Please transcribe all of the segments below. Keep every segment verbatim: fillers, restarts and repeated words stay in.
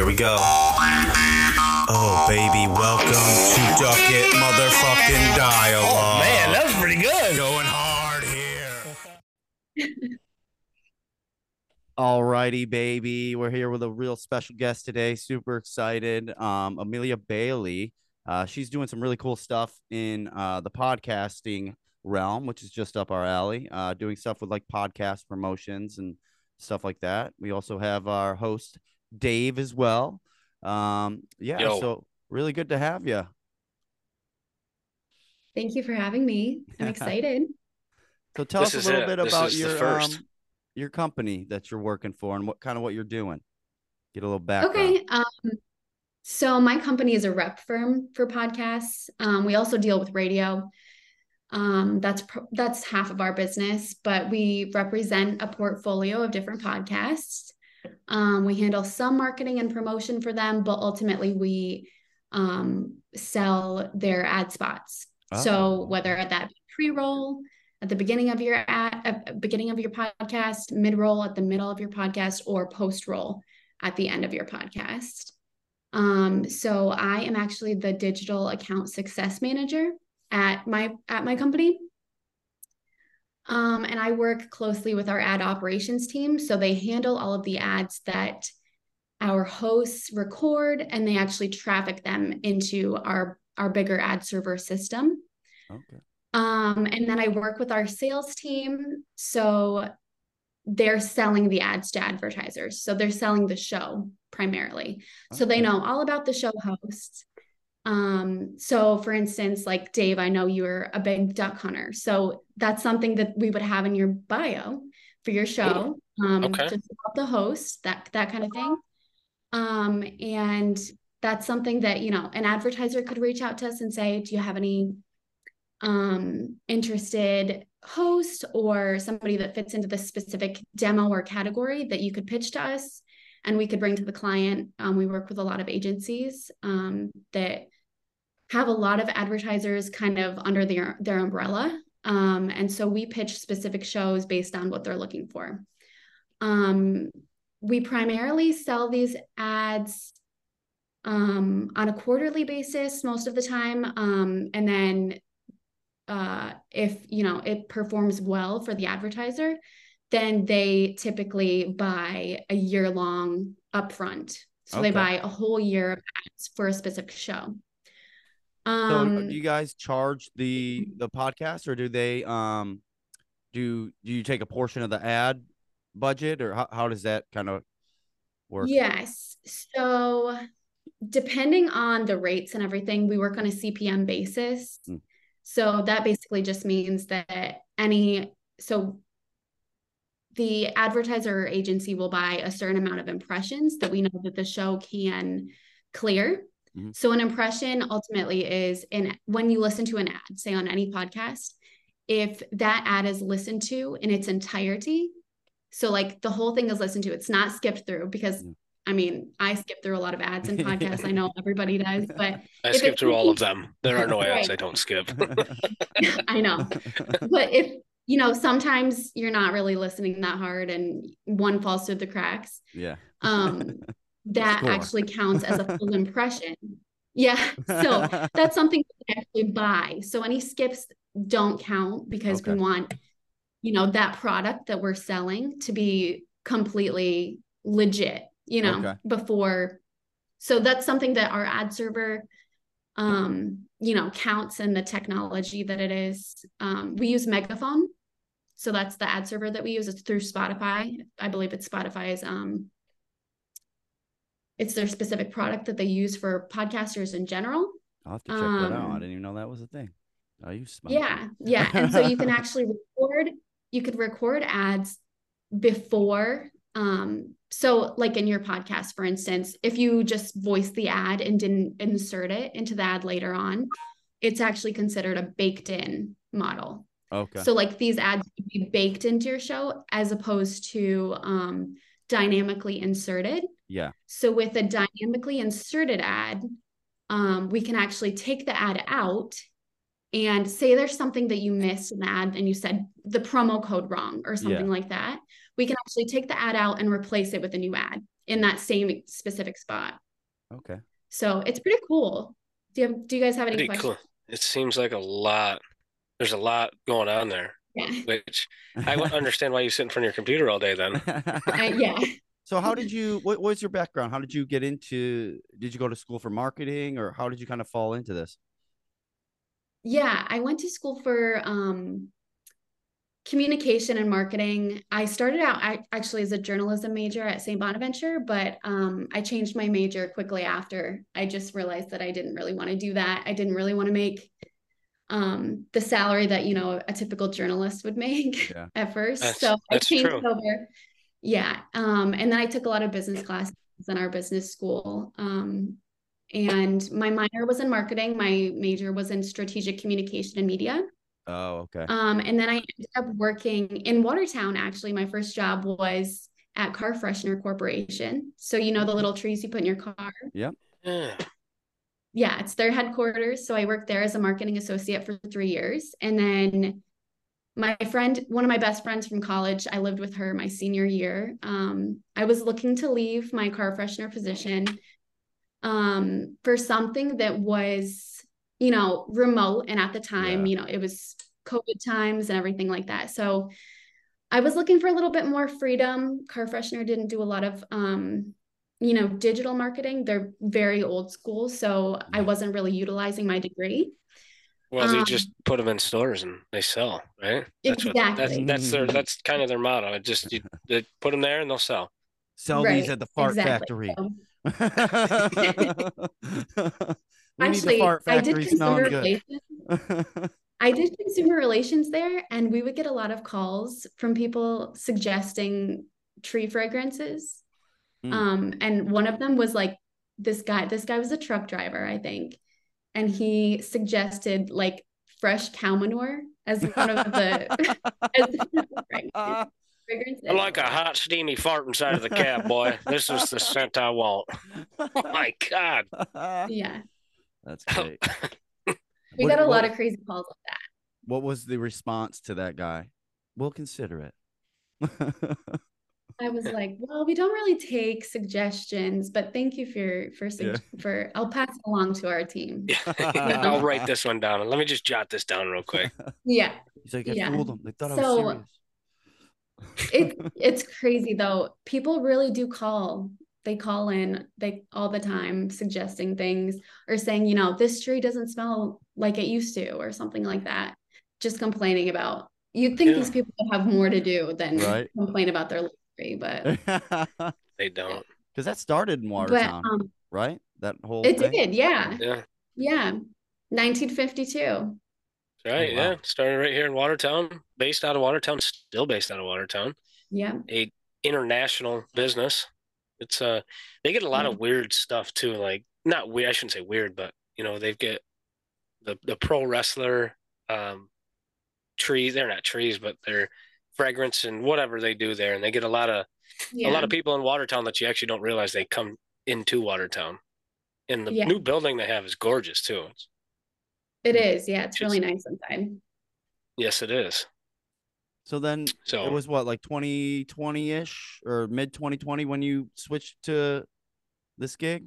we go. Oh, baby, welcome to Duck It Motherfucking Dialogue. Oh, man, that was pretty good. Going hard here. Alrighty, baby. We're here with a real special guest today. Super excited. Um, Amelia Bailey. Uh, she's doing some really cool stuff in uh, the podcasting realm, which is just up our alley. Uh, doing stuff with like podcast promotions and stuff like that. We also have our host Dave as well. Um, yeah, Yo. so really good to have you. Thank you for having me. I'm excited. So tell This us is a little it. bit This about is the your first. um, your company that you're working for and what kind of what you're doing. Get a little background. Okay. Um, so my company is a rep firm for podcasts. Um, we also deal with radio. Um, that's pr- that's half of our business, but we represent a portfolio of different podcasts. Um, we handle some marketing and promotion for them, but ultimately we um, sell their ad spots. Oh. So whether that be pre-roll at the beginning of your ad, uh, beginning of your podcast, mid-roll at the middle of your podcast, or post-roll at the end of your podcast. Um, so I am actually the digital account success manager at my at my company. Um, and I work closely with our ad operations team. So they handle all of the ads that our hosts record, and they actually traffic them into our, our bigger ad server system. Okay. Um, and then I work with our sales team. So they're selling the ads to advertisers. So they're selling the show primarily. So they Okay. know all about the show hosts. Um, so for instance, like Dave, I know you're a big duck hunter. So that's something that we would have in your bio for your show. Um, Okay. just about the host, that, that kind of thing. Um, and that's something that, you know, an advertiser could reach out to us and say, do you have any, um, interested host or somebody that fits into this specific demo or category that you could pitch to us? And we could bring to the client. Um, we work with a lot of agencies um, that have a lot of advertisers kind of under their, their umbrella. Um, and so we pitch specific shows based on what they're looking for. Um, we primarily sell these ads um, on a quarterly basis most of the time. Um, and then uh, if, you know, it performs well for the advertiser, then they typically buy a year long upfront. So Okay. they buy a whole year of ads for a specific show. So Um, do you guys charge the the podcast, or do they um do do you take a portion of the ad budget, or how, how does that kind of work? yes. So depending on the rates and everything, we work on a C P M basis. Hmm. So that basically just means that any, so the advertiser or agency will buy a certain amount of impressions that we know that the show can clear. Mhm. So an impression ultimately is in when you listen to an ad, say on any podcast, if that ad is listened to in its entirety, so like the whole thing is listened to, it's not skipped through because Yeah. I mean, I skip through a lot of ads and podcasts. I know everybody does, but I if skip it's through all of listened- them. There are no ads Right. I don't skip. I know. But if, you know, sometimes you're not really listening that hard and one falls through the cracks. Yeah. Um, that Score. actually counts as a full impression. Yeah. So that's something we can actually buy. So any skips don't count because Okay. we want, you know, that product that we're selling to be completely legit, you know, Okay. before. So that's something that our ad server, um, you know, counts in the technology that it is. Um, we use Megaphone. So that's the ad server that we use. It's through Spotify. I believe it's Spotify's, um, it's their specific product that they use for podcasters in general. I'll have to check that out. I Um, didn't even know that was a thing. I use Spotify. Yeah, yeah. And so you can actually record, you could record ads before. Um, so like in your podcast, for instance, if you just voiced the ad and didn't insert it into the ad later on, it's actually considered a baked in model. Okay. So like these ads would be baked into your show as opposed to um, dynamically inserted. Yeah. So with a dynamically inserted ad, um, we can actually take the ad out and say there's something that you missed in the ad and you said the promo code wrong or something Yeah. like that. we can actually take the ad out and replace it with a new ad in that same specific spot. Okay. So it's pretty cool. Do you have, do you guys have any Pretty questions? cool. It seems like a lot. There's a lot going on there, Yeah. which I wouldn't understand why you sit in front of your computer all day then. Uh, yeah. So how did you, what was your background? How did you get into, did you go to school for marketing, or how did you kind of fall into this? Yeah, I went to school for um, communication and marketing. I started out I, actually as a journalism major at Saint Bonaventure, but um, I changed my major quickly after. I just realized that I didn't really want to do that. I didn't really want to make um, the salary that, you know, a typical journalist would make Yeah. at first. That's, so that's I changed true. over. Yeah. Um, and then I took a lot of business classes in our business school. Um, and my minor was in marketing. My major was in strategic communication and media. Oh, okay. Um, and then I ended up working in Watertown. Actually, my first job was at Car Freshener Corporation. So, you know, the little trees you put in your car. Yep. Yeah. Yeah, it's their headquarters. So I worked there as a marketing associate for three years. And then my friend, one of my best friends from college, I lived with her my senior year. Um, I was looking to leave my car freshener position um, for something that was, you know, remote. And at the time, Yeah. you know, it was COVID times and everything like that. So I was looking for a little bit more freedom. Car Freshener didn't do a lot of, um, you know, digital marketing. They're very old school. So I wasn't really utilizing my degree. Well, they Um, just put them in stores and they sell, right? That's what exactly. that's that's their that's kind of their motto. It just you, they put them there and they'll sell. Sell Right, these at the fart exactly. factory. So, We need the actually, fart I did factory consumer smelling good. relations. I did consumer relations there, and we would get a lot of calls from people suggesting tree fragrances. Mm. Um, and one of them was like this guy, this guy was a truck driver, I think. And he suggested like fresh cow manure as one of the as fragrances. I like a hot, steamy fart inside of the cab, boy. This is the scent I want. Oh my God. Yeah. That's great. We What- got a lot what- of crazy calls like that. What was the response to that guy? We'll consider it. I was like, well, we don't really take suggestions, but thank you for for Yeah. for I'll pass it along to our team. I'll write this one down. Let me just jot this down real quick. Yeah. He's like, I Yeah. fooled them. They thought I So- was serious. It it's crazy though. People really do call. They call in they all the time suggesting things or saying, you know, this tree doesn't smell like it used to or something like that. Just complaining about. You'd think Yeah. these people would have more to do than Right. complain about their tree, but They don't. Because that started in but Watertown, um right? That whole it thing? did, yeah. Yeah. Yeah. nineteen fifty-two. Right. Oh, wow. Yeah. Started right here in Watertown, based out of Watertown, still based out of Watertown. Yeah. A international business. It's uh they get a lot Yeah. of weird stuff too, like not weird, I shouldn't say weird, but you know, they've get the the pro wrestler um trees, they're not trees, but they're fragrance and whatever they do there, and they get a lot of Yeah. a lot of people in Watertown that you actually don't realize they come into Watertown. And the Yeah. new building they have is gorgeous too. It's, It is. Yeah, it's Just- really nice inside. yes, it is. So then So it was what, like twenty twenty-ish or mid twenty twenty when you switched to this gig?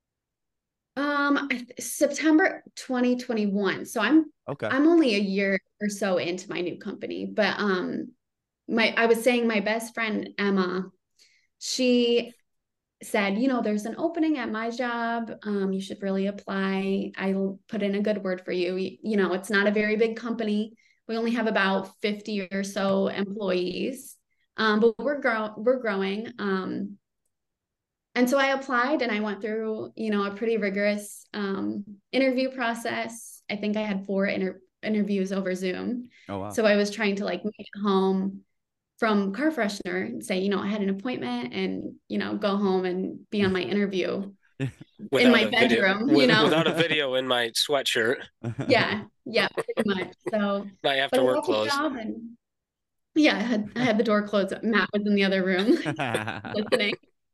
Um, I th- September twenty twenty-one. So I'm Okay. I'm only a year or so into my new company, but um my I was saying my best friend Emma, she said, you know, there's an opening at my job. Um, you should really apply. I'll put in a good word for you. You, you know, it's not a very big company. We only have about fifty or so employees. Um, but we're grow we're growing. Um, and so I applied and I went through, you know, a pretty rigorous um interview process. I think I had four inter interviews over Zoom. Oh, wow. So I was trying to like make it home from Car Freshener and say, you know, I had an appointment and, you know, go home and be on my interview in my a video- bedroom, you with- know? without a video in my sweatshirt, Yeah, yeah, pretty much. So, my but after I work got the clothes. job and yeah, I had, I had the door closed. Matt was in the other room listening.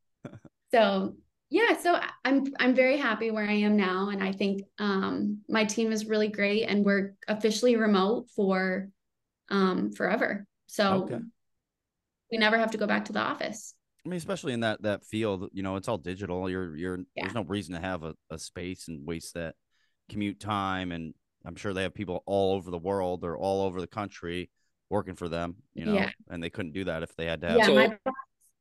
So yeah, so I- I'm I'm very happy where I am now, and I think um, my team is really great, and we're officially remote for um, forever. So Okay. we never have to go back to the office. I mean, especially in that that field, you know, it's all digital. You're you're Yeah. There's no reason to have a, a space and waste that commute time. And I'm sure they have people all over the world or all over the country working for them, you know, Yeah. and they couldn't do that if they had to have. Yeah, So- my boss,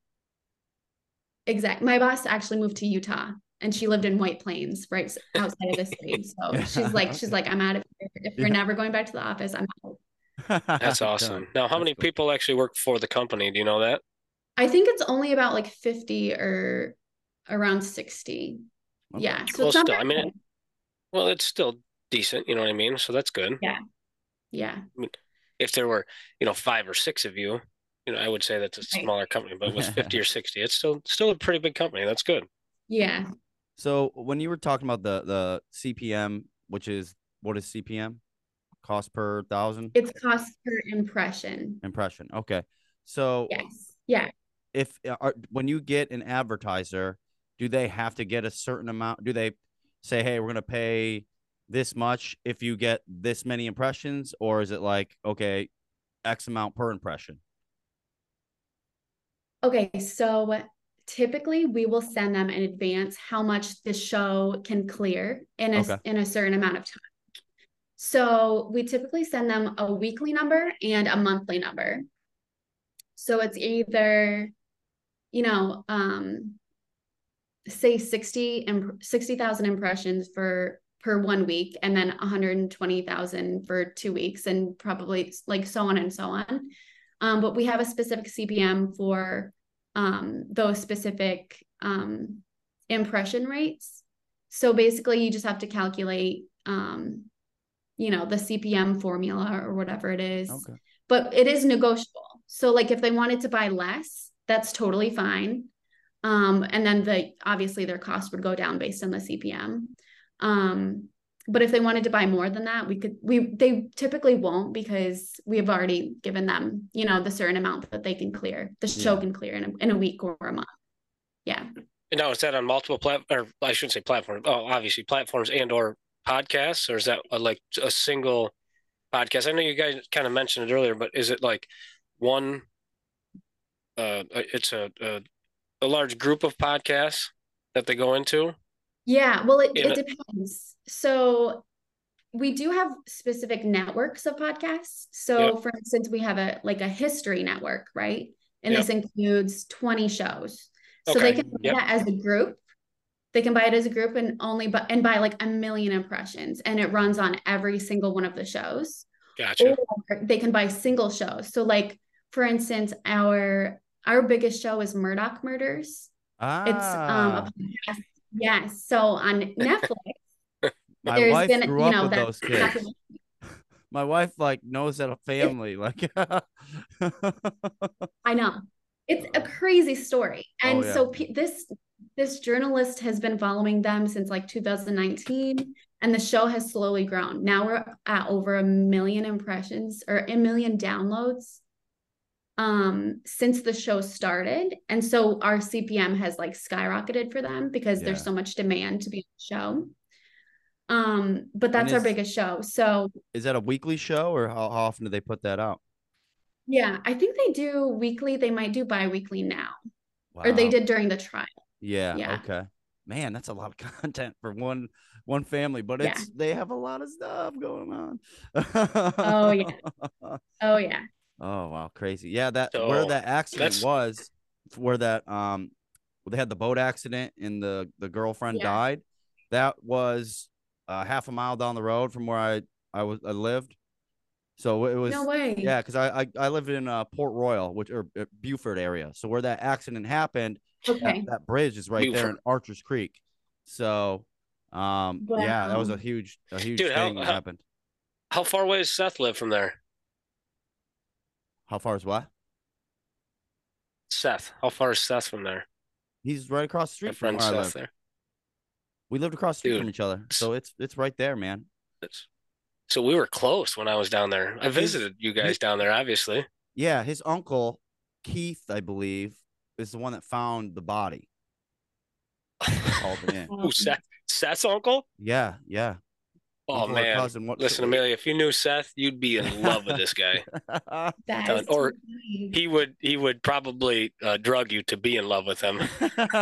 exact. My boss actually moved to Utah, and she lived in White Plains, right s- outside of the state. So she's like, she's Okay. like, I'm out of here. If we're Yeah. never going back to the office, I'm out. That's awesome. Now, how That's many cool. people actually work for the company? Do you know that? I think it's only about like fifty or around sixty. Okay. Yeah. So Well, it's not still, very I mean, big. Well, it's still decent. You know what I mean? So that's good. Yeah. Yeah. If there were, you know, five or six of you, you know, I would say that's a Right. smaller company. But with fifty or sixty, it's still still a pretty big company. That's good. Yeah. So when you were talking about the the C P M, which is what is C P M? Cost per thousand It's cost per impression. impression. Okay. So Yes. Yeah. if uh, are, when you get an advertiser, do they have to get a certain amount? Do they say, hey, we're going to pay this much if you get this many impressions? Or is it like, okay, X amount per impression? Okay, so typically we will send them in advance how much the show can clear in a Okay. in a certain amount of time. So we typically send them a weekly number and a monthly number. So it's either, you know, um, say sixty and sixty thousand impressions for per one week, and then one hundred twenty thousand for two weeks, and probably like so on and so on. Um, but we have a specific C P M for um, those specific um, impression rates. So basically, you just have to calculate, um, you know, the C P M formula or whatever it is. Okay. But it is negotiable. So like if they wanted to buy less, that's totally fine. Um, and then the obviously their cost would go down based on the C P M. Um, but if they wanted to buy more than that, we could we they typically won't, because we have already given them, you know, the certain amount that they can clear, the show Yeah. can clear in a, in a week or a month. Yeah. And now is that on multiple plat or I shouldn't say platforms. Oh, obviously platforms and or podcasts, or is that a, like a single podcast? I know you guys kind of mentioned it earlier, but is it like one? Uh, it's a, a a large group of podcasts that they go into. Yeah, well, it, In it a- depends. So we do have specific networks of podcasts. So Yep. for instance, we have a like a history network, right? And Yep. this includes twenty shows. So Okay. they can buy Yep. that as a group. They can buy it as a group and only but and buy like a million impressions, and it runs on every single one of the shows. Gotcha. Or they can buy single shows. So like for instance, our our biggest show is Murdoch Murders. It's um a Ah, podcast. Yes. So on Netflix, my there's wife been, grew you up know, with that those kids. My wife like knows that a family like. I know. It's a crazy story. And Oh, yeah. so pe- this this journalist has been following them since like two thousand nineteen, and the show has slowly grown. Now we're at over a million impressions or a million downloads um since the show started. And so our C P M has like skyrocketed for them because there's Yeah. so much demand to be on the show. Um, but that's And our is- biggest show. So Is that a weekly show, or how, how often do they put that out? yeah, I think they do weekly. They might do bi-weekly now, or they Wow. did during the trial. Yeah, Yeah. okay. Man, that's a lot of content for one one family, but Yeah. it's they have a lot of stuff going on. Oh, yeah. Oh yeah. Oh wow, crazy. Yeah, that where So, that accident that's- was, where that um where they had the boat accident and the the girlfriend Yeah. died. That was uh, half a mile down the road from where I I was I lived. So it was No way. yeah, because I, I I lived in uh, Port Royal, which or uh, Beaufort area. So where that accident happened, that, Okay. that bridge is right there in Beaufort. Archer's Creek. So um yeah, that was a Wow. huge a huge Dude, how- thing that how- happened. How far away does Seth live from there? How far is what? Seth. How far is Seth from there? He's right across the My street from friend where I Seth live. there. We lived across the street Dude, from each other, so it's it's right there, man. It's- So we were close when I was down there. I His- visited you guys his- down there, obviously. Yeah, his uncle Keith, I believe, is the one that found the body. Called it in. Who, Seth? Seth's uncle? Yeah, yeah. Oh Uncle or man, cousin. What? listen, Amelia, if you knew Seth, you'd be in love with this guy. That Done. is Or too funny. he would he would probably uh, drug you to be in love with him.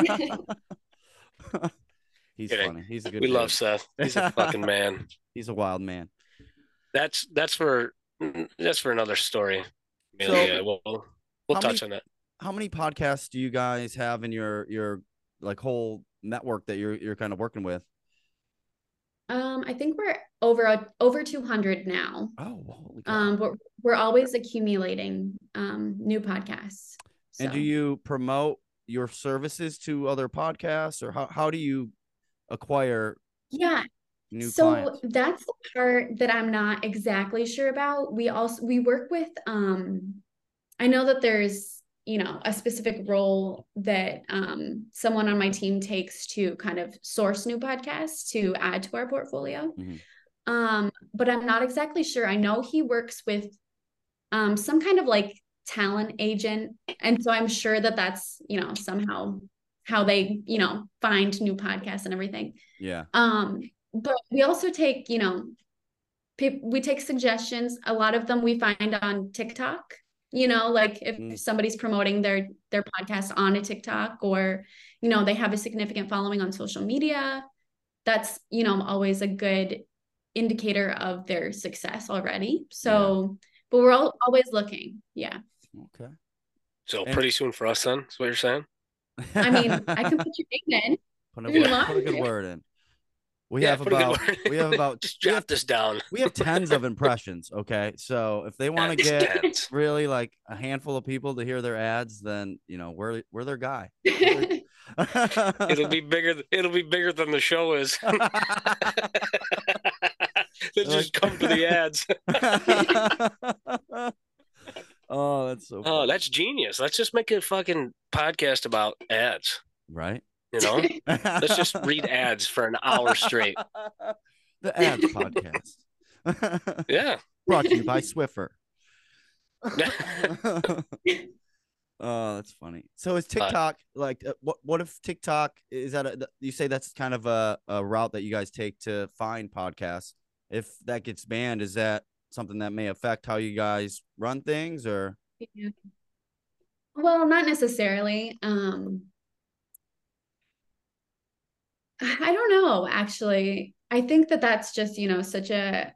He's Kidding. funny. He's a good We dude. love Seth. He's a fucking man. He's a wild man. That's that's for that's for another story. So, Amelia. we'll we'll how touch many- on that. How many podcasts do you guys have in your your like whole network that you're you're kind of working with? Um, I think we're over over two hundred now. Oh, holy cow. Um, but we're always accumulating um new podcasts. And do So, you promote your services to other podcasts, or how how do you acquire yeah, new so clients? that's the part that I'm not exactly sure about. We also we work with um I know that there's, you know, a specific role that um someone on my team takes to kind of source new podcasts to add to our portfolio. Mhm. Um, but I'm not exactly sure. I know he works with um some kind of like talent agent, and so I'm sure that that's, you know, somehow how they, you know, find new podcasts and everything. Yeah. Um, but we also take, you know, pe- we take suggestions. A lot of them we find on TikTok. You know, like if Mm. somebody's promoting their their podcast on a TikTok, or, you know, they have a significant following on social media, that's, you know, always a good indicator of their success already. So, but we're all always looking. Yeah. Okay. So And- pretty soon for us then, is what you're saying? I mean, I can put your name in. put a, if you word- want. put a good word in. We Yeah, have put a good about word. we have about Just we jot have, this down. we have tens of impressions. Okay, so if they want to Tens, get tens. really like a handful of people to hear their ads, then you know we're we're their guy. We're It'll be bigger. It'll be bigger than the show is. They just come for the ads. Oh, that's so Oh, funny. that's genius. Let's just make a fucking podcast about ads. Right. You know, let's just read ads for an hour straight. The ads podcast. Yeah. Brought to you by Swiffer. Oh, that's funny. So is TikTok like uh, what? What if TikTok is that? A, you say that's kind of a, a route that you guys take to find podcasts. If that gets banned, is that something that may affect how you guys run things, or? Yeah. Well, not necessarily. Um, I don't know, actually. I think that that's just, you know, such a,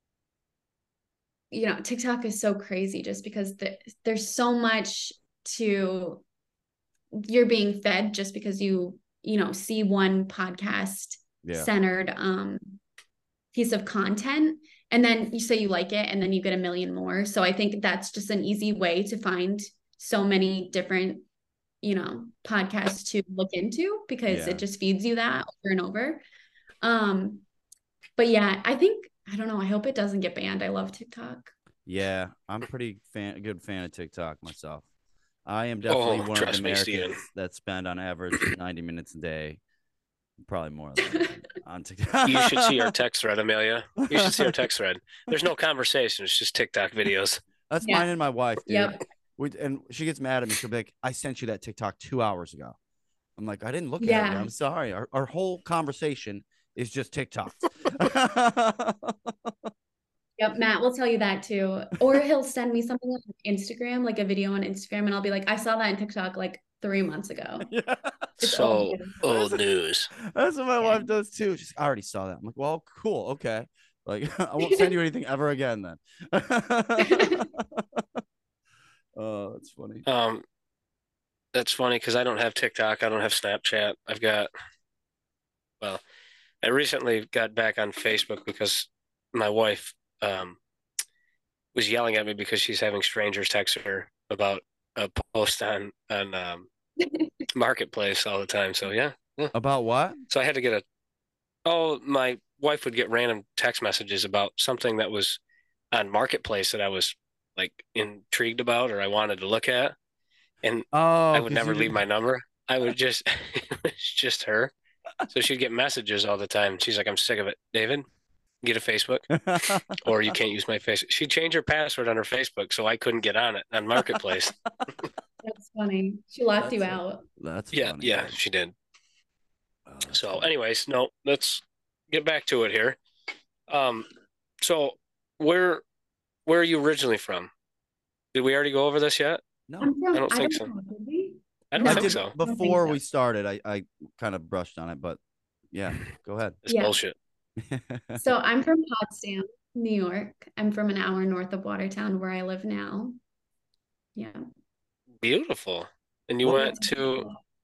you know, TikTok is so crazy just because the, there's so much to, you're being fed just because you, you know, see one podcast Yeah. centered um piece of content, and then you say you like it, and then you get a million more. So I think that's just an easy way to find so many different, you know, podcasts to look into, because Yeah. it just feeds you that over and over. Um, but yeah, I think, I don't know, I hope it doesn't get banned. I love TikTok. Yeah, I'm pretty fan, a good fan of TikTok myself. I am definitely Oh, one of trust the me, Americans Steven. that spend on average ninety minutes a day, probably more than that, on TikTok. You should see our text thread, Amelia. You should see our text thread. There's no conversation. It's just TikTok videos. That's Yeah. mine and my wife, dude. Yep. We, and she gets mad at me. She'll be like, I sent you that TikTok two hours ago. I'm like, I didn't look at it. Yeah. Yet. I'm sorry. Our, our whole conversation is just TikTok. Yep, Matt will tell you that too. Or he'll send me something on Instagram, like a video on Instagram, and I'll be like, I saw that in TikTok like three months ago. Yeah. It's So old. old news. That's what my Yeah. wife does too. She's, I already saw that. I'm like, well, cool. Okay. Like, I won't send you anything ever again then. Oh, that's funny. Um, that's funny because I don't have TikTok. I don't have Snapchat. I've got, well, I recently got back on Facebook because my wife um was yelling at me because she's having strangers text her about a post on on um, Marketplace all the time. So yeah, About what? so I had to get a. Oh, my wife would get random text messages about something that was on Marketplace that I was like intrigued about or I wanted to look at, and Oh, I would 'cause never you leave my number. I would just, it was just her. So she'd get messages all the time. She's like, I'm sick of it. David, get a Facebook didn't- or you can't use my face. She'd change her password on her Facebook so I couldn't get on it on Marketplace. That's funny. She locked you That's a- out. That's Yeah, funny. yeah, she did. Oh, that's So funny. anyways, no, let's get back to it here. Um, so where where are you originally from? Did we already go over this yet? No, I'm I from, don't I think don't so. know, did we? I don't I No, think did so. I don't think before so. we started. I I kind of brushed on it, but yeah, go ahead. It's Yeah. bullshit. So I'm from Potsdam, New York. I'm from an hour north of Watertown, where I live now. Yeah. Beautiful. And you What- went to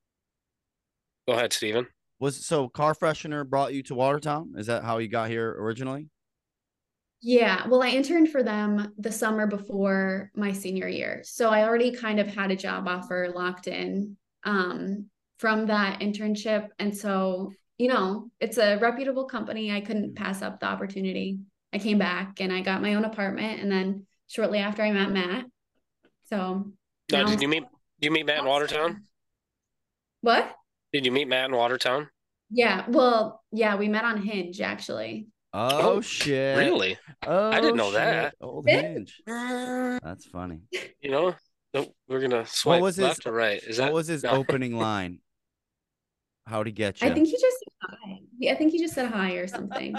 go ahead, Steven. Was so car freshener brought you to Watertown? Is that how you got here originally? Yeah, well, I interned for them the summer before my senior year. So I already kind of had a job offer locked in um, from that internship. And so, you know, it's a reputable company. I couldn't pass up the opportunity. I came back and I got my own apartment. And then shortly after I met Matt. So Now, now did I'm- you meet did you meet Matt in Watertown? What? Did you meet Matt in Watertown? Yeah, well, yeah, we met on Hinge actually. Oh, Oh, shit! Really? Oh, I didn't know shit. that. Old Eh? Hinge. That's funny. You know, no, we're gonna swipe was his- left or right. Is that What was his no. opening line? How'd he get you? I think he just said hi. Yeah, I think he just said hi or something.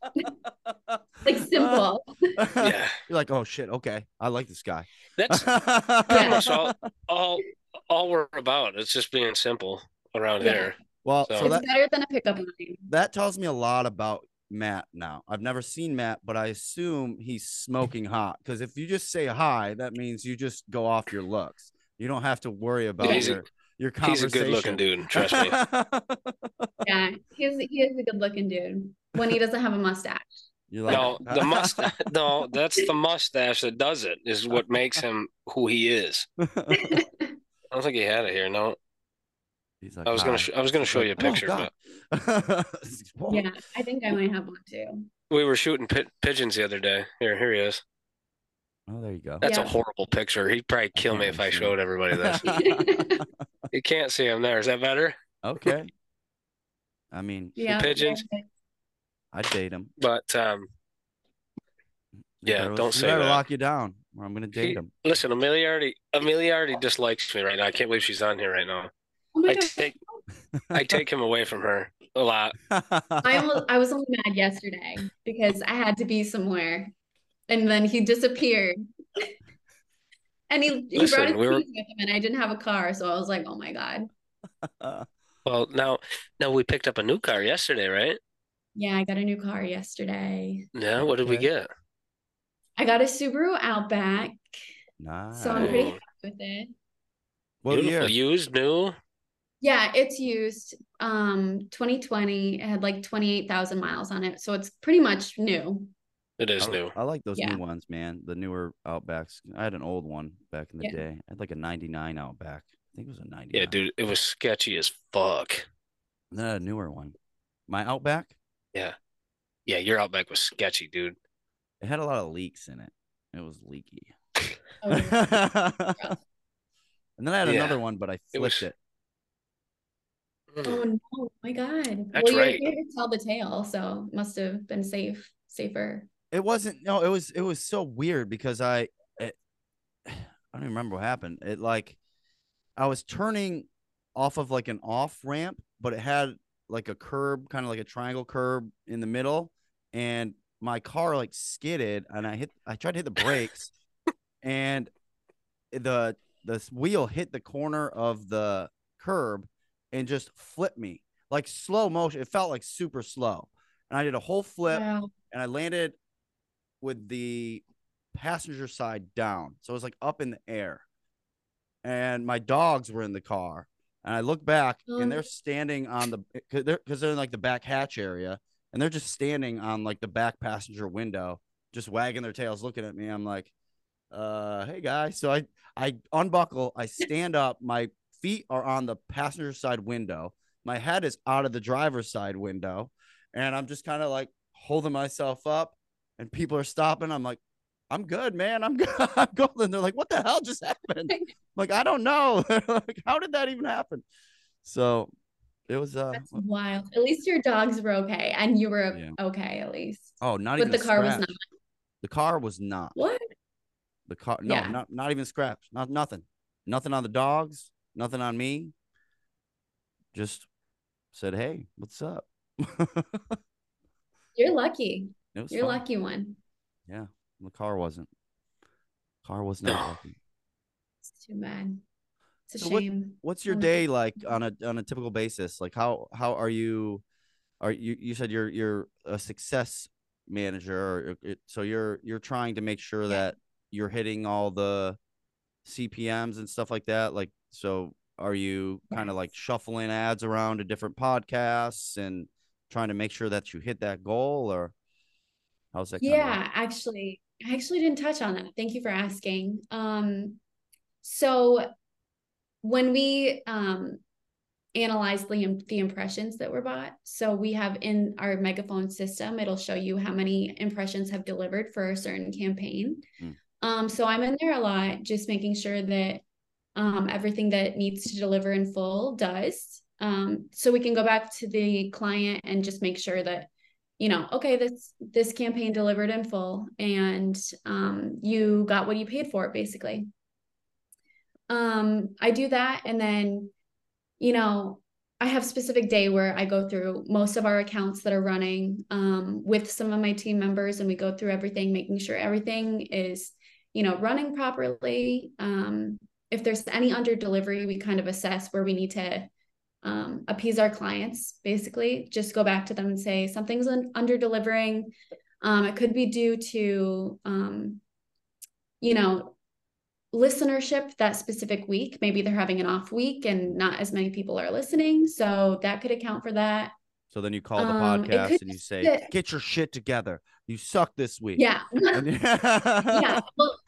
Like simple. Yeah. You're like, oh shit, okay. I like this guy. That's Yeah. pretty much all all all we're about. It's just being simple around Yeah. here. Well, So- so It's that better than a pickup line. that tells me a lot about Matt now. I've never seen Matt, but I assume he's smoking hot. Because if you just say hi, that means you just go off your looks. You don't have to worry about He's a- your your He's a conversation. good looking dude, trust me. Yeah, he's he is a good looking dude when he doesn't have a mustache. You're like, No, the mustache. No, that's the mustache that does it. Is what makes him who he is. I don't think he had it here. No, He's like, I was gonna. "Hi." Sh- I was gonna She's show like, you a "Oh, picture, God." Whoa. Yeah, I think I might have one too. but we were shooting pi- pigeons the other day. Here, here he is. Oh, there you go. That's Yeah. a horrible picture. He'd probably kill can't me if really I see showed it. everybody this. You can't see him there. Is that better? Okay. I mean, Yeah. pigeons. I'd date him. But um, You Yeah, better- don't you say better that. lock you down, or I'm gonna date he- him. listen, Amelia already Amelia already dislikes me right now. I can't believe she's on here right now. Oh my I God. take I take him away from her a lot. I almost, I was only mad yesterday because I had to be somewhere, and then he disappeared. And he he Listen, brought his we were- keys with him, and I didn't have a car, so I was like, "Oh my God." Well, now now we picked up a new car yesterday, right? Yeah, I got a new car yesterday. Yeah. What did we Okay. get? I got a Subaru Outback, Nice. so I'm pretty Nice. happy with it. What Beautiful. year? Used, new. Yeah, it's used. Um, twenty twenty. It had like twenty-eight thousand miles on it, so it's pretty much new. It is I, new. I like those Yeah. new ones, man. The newer Outbacks. I had an old one back in the Yeah. day. I had like a ninety-nine Outback. I think it was a ninety-nine. Yeah, dude, it was sketchy as fuck. And then I had a newer one. My Outback, Yeah. Yeah, your Outback was sketchy, dude. it had a lot of leaks in it. It was leaky. Oh, yeah. And then I had Yeah. another one, but I It flipped was- it. Oh no, oh my God. That's Well, you're right. here to tell the tale, so must have been safe, safer. It wasn't. No, it was. It was so weird because I, it, I don't even remember what happened. It like, I was turning off of like an off ramp, but it had like a curb, kind of like a triangle curb in the middle, and my car like skidded, and I hit. I tried to hit the brakes, and the the wheel hit the corner of the curb, and just flipped me like slow motion. It felt like super slow, and I did a whole flip, Wow. and I landed with the passenger side down. So it was like up in the air. And my dogs were in the car. And I look back Oh. and they're standing on the because they're, 'cause they're in like the back hatch area. And they're just standing on like the back passenger window, just wagging their tails, looking at me. I'm like, uh, hey guys. So I I unbuckle, I stand up, my feet are on the passenger side window. My head is out of the driver's side window. And I'm just kind of like holding myself up. And people are stopping. I'm like, I'm good, man. I'm good. I'm golden. They're like, what the hell just happened? I'm like, I don't know. They're like, how did that even happen? So it was uh That's wild. At least your dogs were okay, and you were Yeah. okay at least. oh, not But even the a car was scratch. not. The car was not. What? The car, no, Yeah. not not even scratch. Not nothing. Nothing on the dogs. Nothing on me. Just said, hey, what's up? You're lucky. It was You're a fun. lucky one. Yeah, the car wasn't. Car was not lucky. It's too bad. It's a So what shame. what's your Um, day like on a on a typical basis? Like how how are you are you you said you're you're a success manager or it, so you're you're trying to make sure Yeah. that you're hitting all the C P Ms and stuff like that. Like so are you kind of like Yes. shuffling ads around to different podcasts and trying to make sure that you hit that goal or how's that kind of work? Yeah, actually, I actually didn't touch on that. Thank you for asking. Um, so when we um analyze the, the impressions that were bought, so we have in our megaphone system, it'll show you how many impressions have delivered for a certain campaign. Mm. Um, so I'm in there a lot, just making sure that um, everything that needs to deliver in full does. Um, so we can go back to the client and just make sure that, you know, okay, this this campaign delivered in full, and um, you got what you paid for, basically. Um, I do that, and then, you know, I have specific day where I go through most of our accounts that are running um, with some of my team members, and we go through everything, making sure everything is, you know, running properly. Um, if there's any under delivery, we kind of assess where we need to um, appease our clients, basically. Just go back to them and say something's un- under delivering. Um, it could be due to, um, you know, listenership that specific week. Maybe they're having an off week and not as many people are listening. So that could account for that. So then you call the Um, it podcast could and you just say, be that- "Get your shit together. You suck this week." yeah. And Yeah. Well,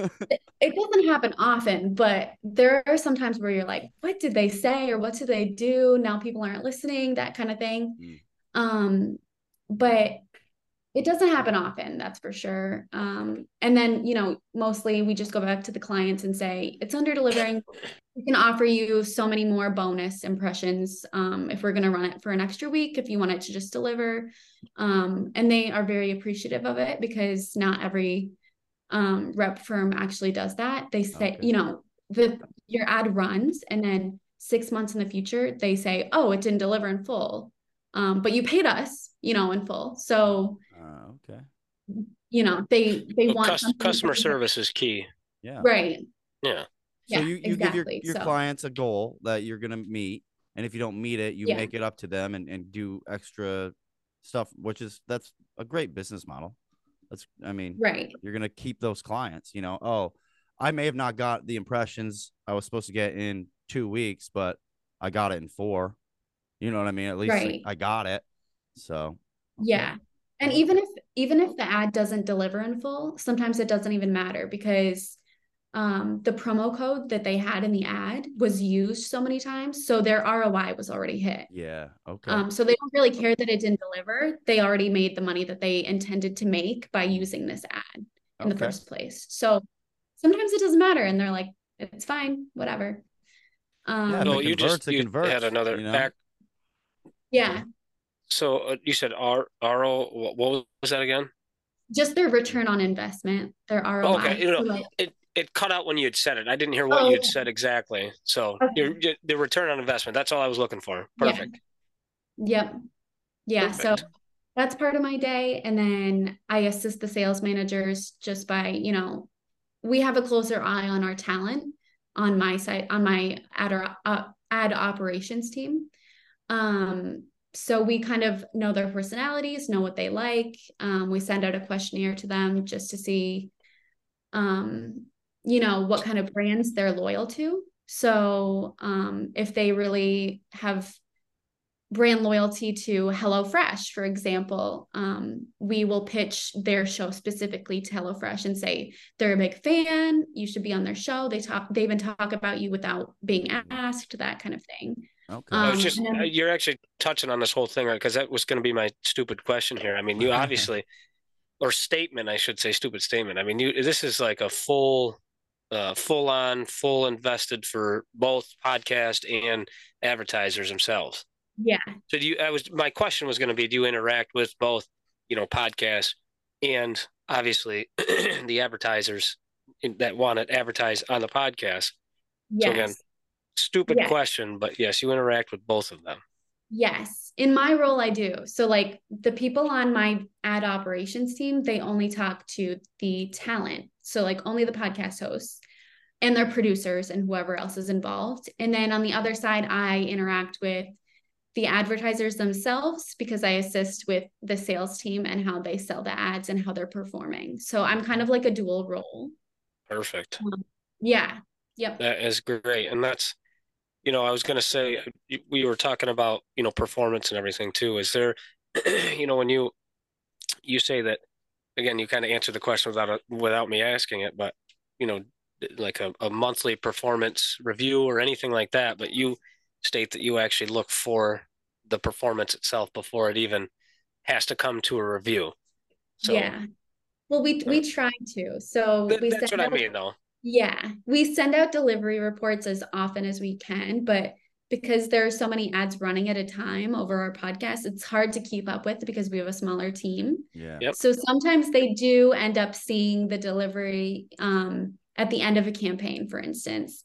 it doesn't happen often, but there are some times where you're like, what did they say or what did they do? Now people aren't listening, that kind of thing. Mm. Um, but it doesn't happen often, that's for sure. Um, and then, you know, mostly we just go back to the clients and say, it's under delivering. We can offer you so many more bonus impressions um, if we're going to run it for an extra week, if you want it to just deliver. Um, and they are very appreciative of it because not every um, rep firm actually does that. They say, Okay. you know, the your ad runs and then six months in the future, they say, oh, it didn't deliver in full. Um, but you paid us, you know, in full. So, Uh, okay. you know, they they Well, want cus- something customer that- service is key. Yeah. right. Yeah. So Yeah, you, you give your, exactly. your So, clients a goal that you're gonna meet, and if you don't meet it, you Yeah. make it up to them and, and do extra stuff, which is that's a great business model. That's I mean, right. you're gonna keep those clients, you know. Oh, I may have not got the impressions I was supposed to get in two weeks, but I got it in four. You know what I mean? At least like, Right. I got it. So Yeah. And Okay. even if even if the ad doesn't deliver in full, sometimes it doesn't even matter because um, the promo code that they had in the ad was used so many times. So their R O I was already hit. yeah, okay. Um, so they don't really care that it didn't deliver. They already made the money that they intended to make by using this ad in the Okay. first place. So sometimes it doesn't matter. And they're like, it's fine, whatever. Um, Yeah, if So it you just converts, it you converts, had another you know? back. yeah, So uh, you said R R O. What, what was that again? just their return on investment, their R O I. Okay, you know, So like, it it cut out when you had said it. I didn't hear what oh, you had said exactly. So okay. your, your the return on investment. That's all I was looking for. Yeah. Perfect. Yep. Yeah. So Perfect. that's part of my day. And then I assist the sales managers just by, you know, we have a closer eye on our talent on my side, on my ad, or, uh, ad operations team. Um, so we kind of know their personalities, know what they like. Um, we send out a questionnaire to them just to see, um, you know, what kind of brands they're loyal to. So um, if they really have brand loyalty to HelloFresh, for example, um, we will pitch their show specifically to HelloFresh and say they're a big fan. You should be on their show. They talk. They even talk about you without being asked. That kind of thing. Okay. I Um, was just and uh, then, you're actually touching on this whole thing, right? Because that was going to be my stupid question here. I mean, you obviously or statement, I should say, stupid statement. I mean, you this is like a full, uh, full on, full invested for both podcast and advertisers themselves. yeah, So do you? I was my question was going to be: do you interact with both, you know, podcasts and obviously the advertisers in- that want to advertise on the podcast? So again, yes, stupid yes. question, but yes, you interact with both of them. Yes. In my role, I do. So like the people on my ad operations team, they only talk to the talent. So like only the podcast hosts and their producers and whoever else is involved. And then on the other side, I interact with the advertisers themselves because I assist with the sales team and how they sell the ads and how they're performing. So I'm kind of like a dual role. Perfect. Um, yeah. Yep. That is great. And that's, you know, I was going to say, we were talking about, you know, performance and everything too. Is there, you know, when you, you say that, again, you kind of answered the question without, a, without me asking it, but, you know, like a, a monthly performance review or anything like that, but you state that you actually look for the performance itself before it even has to come to a review. So yeah. Well, we, we try to, so th- we that's what out, I mean though. Yeah, we send out delivery reports as often as we can, but because there are so many ads running at a time over our podcast, it's hard to keep up with because we have a smaller team. Yeah. Yep. So sometimes they do end up seeing the delivery um, at the end of a campaign, for instance.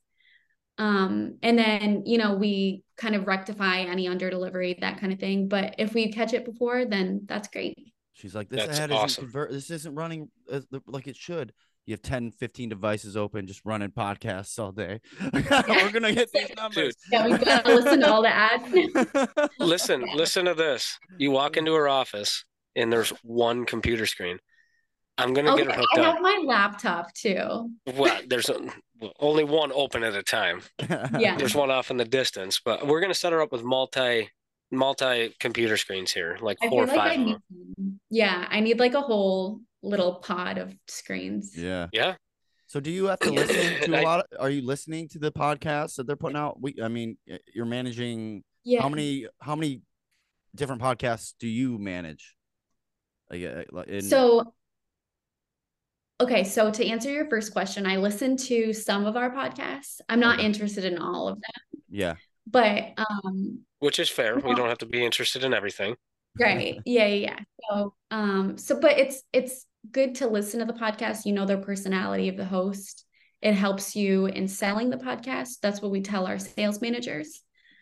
Um, and then, you know, we kind of rectify any under delivery, that kind of thing. But if we catch it before, then that's great. She's like, this That's ad awesome. isn't convert. This isn't running as, like it should. You have ten, fifteen devices open, just running podcasts all day. We're going to get these numbers. Yeah, we've got to listen to all the ads. Listen, listen to this. You walk into her office and there's one computer screen. I'm going to Okay, get her hooked I up. have my laptop too. Well, there's a, only one open at a time. Yeah. There's one off in the distance, but we're going to set her up with multi multi computer screens here, like I four or feel like five I of need, them. yeah, I need like a whole little pod of screens. Yeah. Yeah. So do you have to listen to a I- lot of, are you listening to the podcasts that they're putting out? We, I mean, you're managing Yeah. how many, how many different podcasts do you manage? Like, uh, like in, So, okay, so to answer your first question, I listen to some of our podcasts. I'm not Okay. interested in all of them, yeah. but um, Which is fair. We Yeah. don't have to be interested in everything. right, yeah, yeah, yeah. So, um, so but it's it's good to listen to the podcast. You know their personality of the host. It helps you in selling the podcast. That's what we tell our sales managers.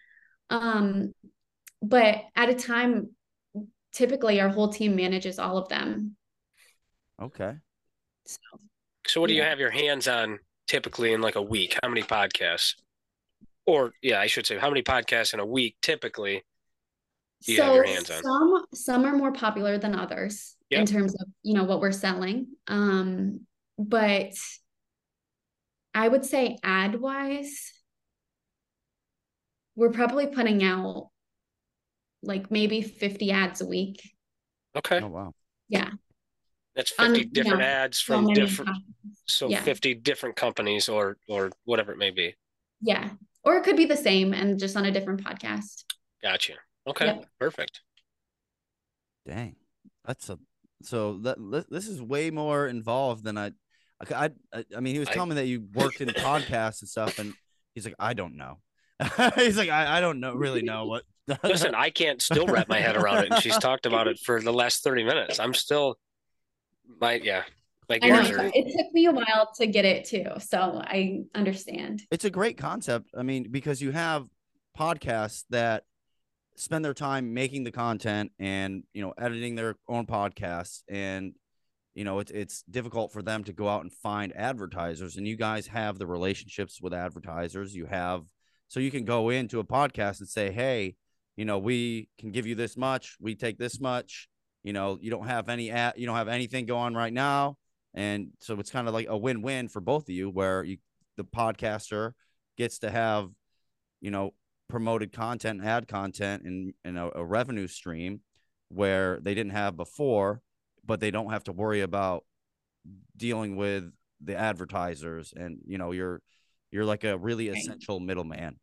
Um, but at a time, typically our whole team manages all of them. Okay. So, So what do you Yeah. have your hands on typically in like a week? How many podcasts? Or yeah, I should say, how many podcasts in a week typically do you have so your hands on? some some are more popular than others in Yep. terms of you know what we're selling. Um, but I would say ad wise, we're probably putting out like maybe fifty ads a week. Okay. Oh, wow. Yeah. That's On, fifty you different know, ads so from many different, topics. so Yeah. fifty different companies or or whatever it may be. Yeah. Or it could be the same and just on a different podcast. Gotcha. Okay. Yep. Perfect. Dang. That's a, so that, thi- this is way more involved than I, I, I, I mean, he was I- telling me that you worked in podcasts and stuff, and he's like, I don't know. He's like, I, I don't know, really know what. Listen, I can't still wrap my head around it. And she's talked about it for the last thirty minutes. I'm still, my, yeah, my I know. gears are, It took me a while to get it too. So I understand. It's a great concept. I mean, because you have podcasts that spend their time making the content and, you know, editing their own podcasts, and you know, it's it's difficult for them to go out and find advertisers, and you guys have the relationships with advertisers. You have, so you can go into a podcast and say, hey, you know, we can give you this much, we take this much, you know, you don't have any ad, you don't have anything going right now. And so it's kind of like a win-win for both of you, where you, the podcaster gets to have, you know, promoted content, ad content, and, and a, a revenue stream where they didn't have before, but they don't have to worry about dealing with the advertisers. And, you know, you're, you're like a really Right. essential middleman.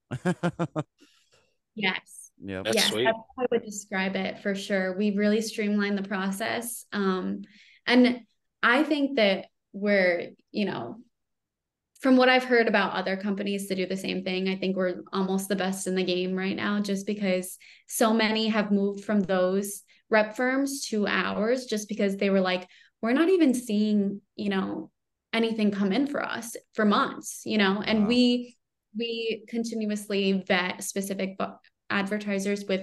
Yes. Yeah. That's yes, sweet. that's how I would describe it for sure. We really streamlined the process. Um, and I think that we're, you know, from what I've heard about other companies to do the same thing, I think we're almost the best in the game right now, just because so many have moved from those rep firms to ours, just because they were like, we're not even seeing, you know, anything come in for us for months, you know, and Wow. we, we continuously vet specific bu- advertisers with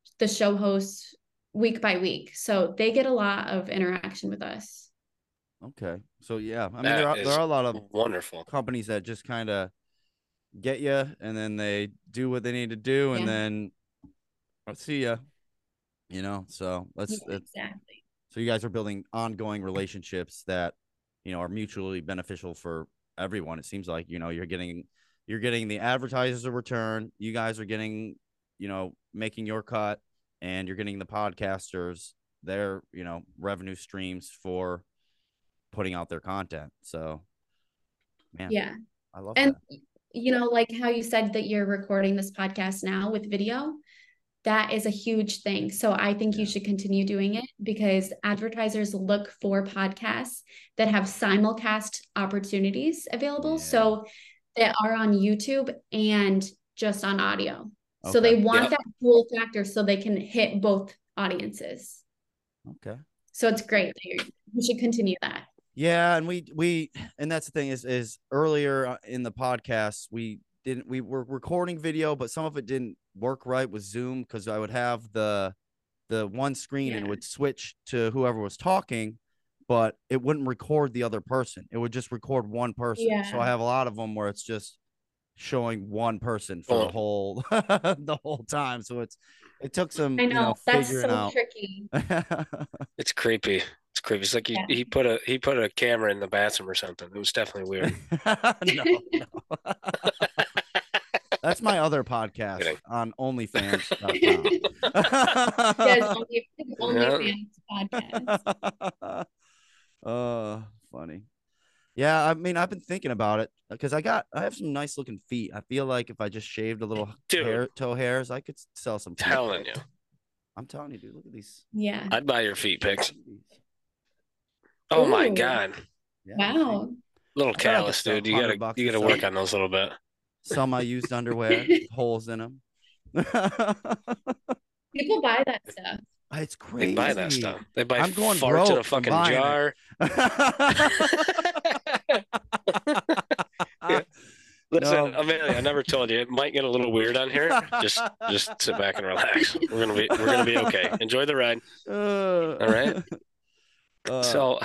the show hosts week by week. So they get a lot of interaction with us. Okay. So yeah, I mean That there are is there are a lot of wonderful companies that just kind of get you and then they do what they need to do and Yeah. then I'll see ya. You know, so let's, Yeah, let's exactly. so you guys are building ongoing relationships that, you know, are mutually beneficial for everyone. It seems like, you know, you're getting you're getting the advertisers a return. You guys are getting, you know, making your cut, and you're getting the podcasters their, you know, revenue streams for putting out their content. So, man, Yeah. I love And that. you know, like how you said that you're recording this podcast now with video, that is a huge thing. So I think you Yeah. should continue doing it because advertisers look for podcasts that have simulcast opportunities available. Yeah. So that are on YouTube and just on audio. So Okay. they want Yep. that cool factor so they can hit both audiences. Okay. So it's great. that you're- You should continue that. Yeah, and we we and that's the thing is is earlier uh, in the podcast we didn't we were recording video, but some of it didn't work right with Zoom because I would have the the one screen and it Yeah. would switch to whoever was talking, but it wouldn't record the other person. It would just record one person. So Yeah. I have a lot of them where it's just showing one person for the Oh. whole the whole time. So it's it took some I you know know. That's figuring so out. tricky. It's creepy. It's creepy. It's like he, Yeah. he put a he put a camera in the bathroom or something. It was definitely weird. no, no. That's my other podcast Kidding. on OnlyFans dot com. Yes, only, OnlyFans podcast. uh, funny. Yeah, I mean, I've been thinking about it because I got I have some nice looking feet. I feel like if I just shaved a little Dude. hair, toe hairs, I could sell some. feet. Telling you, I'm telling you, dude. Look at these. Yeah. I'd buy your feet pics. Look at these. Oh my Ooh. god, Yeah, Wow. little I bet I could callus, sell dude. You 100 gotta bucks you or gotta work something. on those a little bit. Some I used underwear, with holes in them. People buy that stuff. It's They crazy. buy that stuff. They buy I'm going farts in a broke from fucking buying it. jar. Listen, No. Amelia, I never told you. It might get a little weird on here. Just just sit back and relax. We're gonna be we're gonna be okay. Enjoy the ride. Uh, All right. uh, So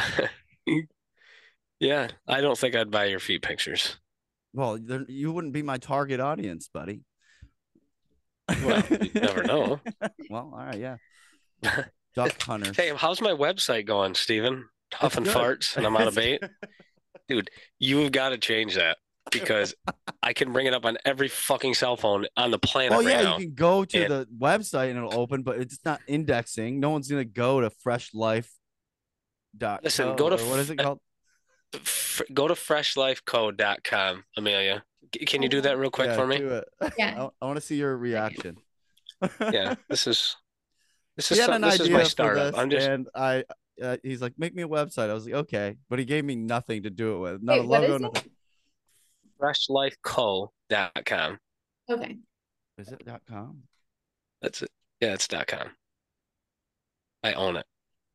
yeah, I don't think I'd buy your feet pictures. well, there- you wouldn't be my target audience, buddy. Well, you never know. Well, all right, yeah. Duck hunters. Hey, how's my website going, Steven? Huffing good. farts and I'm out of It's bait. Dude, you've got to change that because I can bring it up on every fucking cell phone on the planet Oh right yeah, now. you can go to And- the website and it'll open, but it's not indexing. No one's gonna go to fresh life dot Listen, go to or what is it f- called? F- go to fresh life co dot com, Amelia. C- Can you do that real quick Yeah, for me? do it. Yeah. I, I want to see your reaction. Yeah, this is this is He had some, an this is idea my for startup. this, I'm just and I. Uh, he's like, make me a website. I was like, okay, but he gave me nothing to do it with. Not Wait, a what logo. is Nothing. it? fresh life co dot com. Okay. Is it dot com? That's it. Yeah, it's dot com. I own it.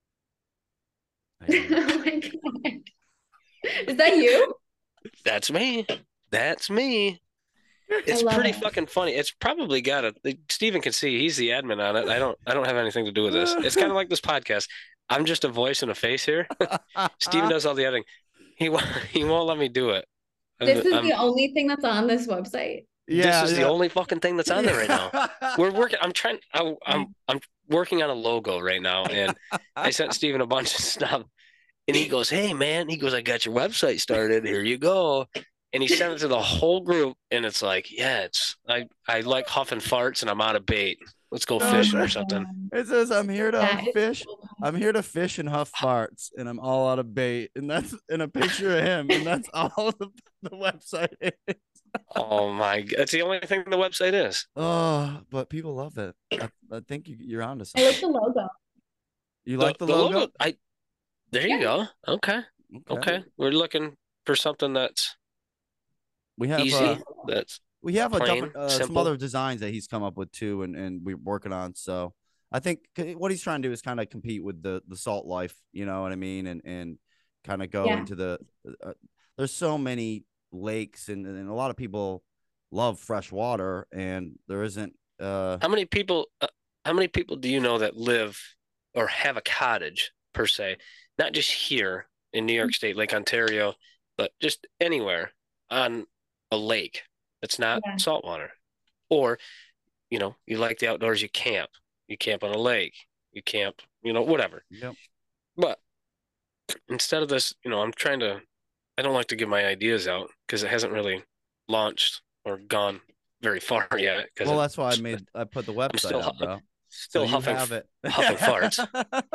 I don't know. Oh my God. Is that you? That's me. That's me. It's love pretty it. fucking funny. It's probably got a Steven can see he's the admin on it. I don't I don't have anything to do with this. It's kind of like this podcast. I'm just a voice and a face here. Steven does all the editing. He won't he won't let me do it. I'm- This is I'm- the only thing that's on this website. Yeah, this is the yeah. only fucking thing that's on there right now. We're working. I'm trying. I, I'm I'm working on a logo right now, and I sent Steven a bunch of stuff, and he goes, "Hey man," he goes, "I got your website started. Here you go." And he sent it to the whole group, and it's like, "Yeah, it's I I like huffing farts, and I'm out of bait. Let's go Oh, fishing no. or something." It says I'm here to That is fish. so cool. I'm here to fish and huff farts, and I'm all out of bait. And that's in a picture of him, and that's all the, the website is. Oh my god, that's the only thing the website is. Oh, but people love it. I, I think you, you're onto I like something. the logo. You like the, logo? I there you go. Okay, okay. We're looking for something that's We have easy. uh, That's we have a plain, different, uh, some simple. other designs that he's come up with too, and, and we're working on. So I think c- what he's trying to do is kind of compete with the the salt life. You know what I mean? And and kind of go Yeah. into the. Uh, there's so many lakes, and, and a lot of people love fresh water, and there isn't. Uh, how many people? Uh, how many people do you know that live or have a cottage per se, not just here in New York State, Lake Ontario, but just anywhere on a lake that's not Yeah. saltwater? Or, you know, you like the outdoors, you camp, you camp on a lake, you camp, you know, whatever. Yep. But instead of this, you know, I'm trying to, I don't like to give my ideas out because it hasn't really launched or gone very far yet. Because Well, that's why I made I put the website still up, bro. still So you huffing, have it. huffing farts.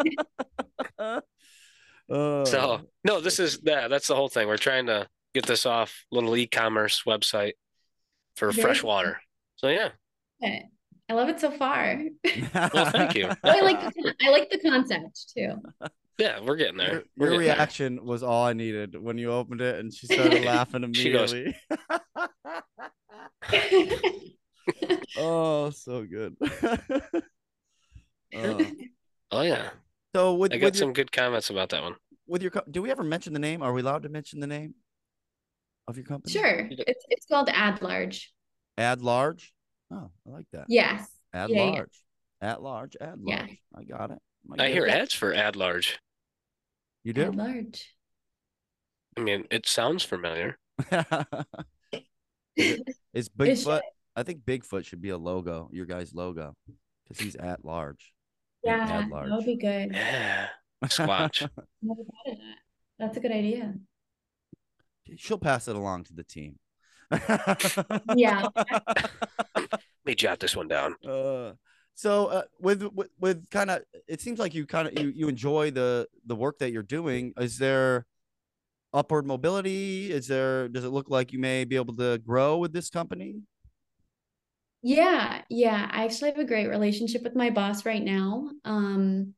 Oh, So no, this is yeah, that's the whole thing. We're trying to get this off little e-commerce website for Very fresh cool. water. So yeah. Good. I love it so far. Well, thank you. Oh, I like the I like the concept too. Yeah, we're getting there. Your, We're your getting there. reaction was all I needed when you opened it, and she started laughing She goes- immediately. Oh, so good. Uh, Oh yeah. so with I got with your, some good comments about that one. with your co- do we ever mention the name? Are we allowed to mention the name of your company? Sure. It's it's called Ad Large. Ad Large. Oh, I like that. Yes. Ad Yeah, yeah. large. At large. Ad Yeah. large. I got it. Am I good? hear Yeah. ads for ad large. You Ad do. Large. I mean, it sounds familiar. Is it- Is It Bigfoot? I think Bigfoot should be a logo, your guys' logo, because he's at large. and Yeah, ad that large. would be good. Yeah. Squatch. Never thought of that. That's a good idea. She'll pass it along to the team. Yeah. Let me jot this one down. Uh, so uh, with with, with kind of, it seems like you kind of you you enjoy the the work that you're doing. Is there upward mobility? Is there? Does it look like you may be able to grow with this company? Yeah, yeah. I actually have a great relationship with my boss right now. Um,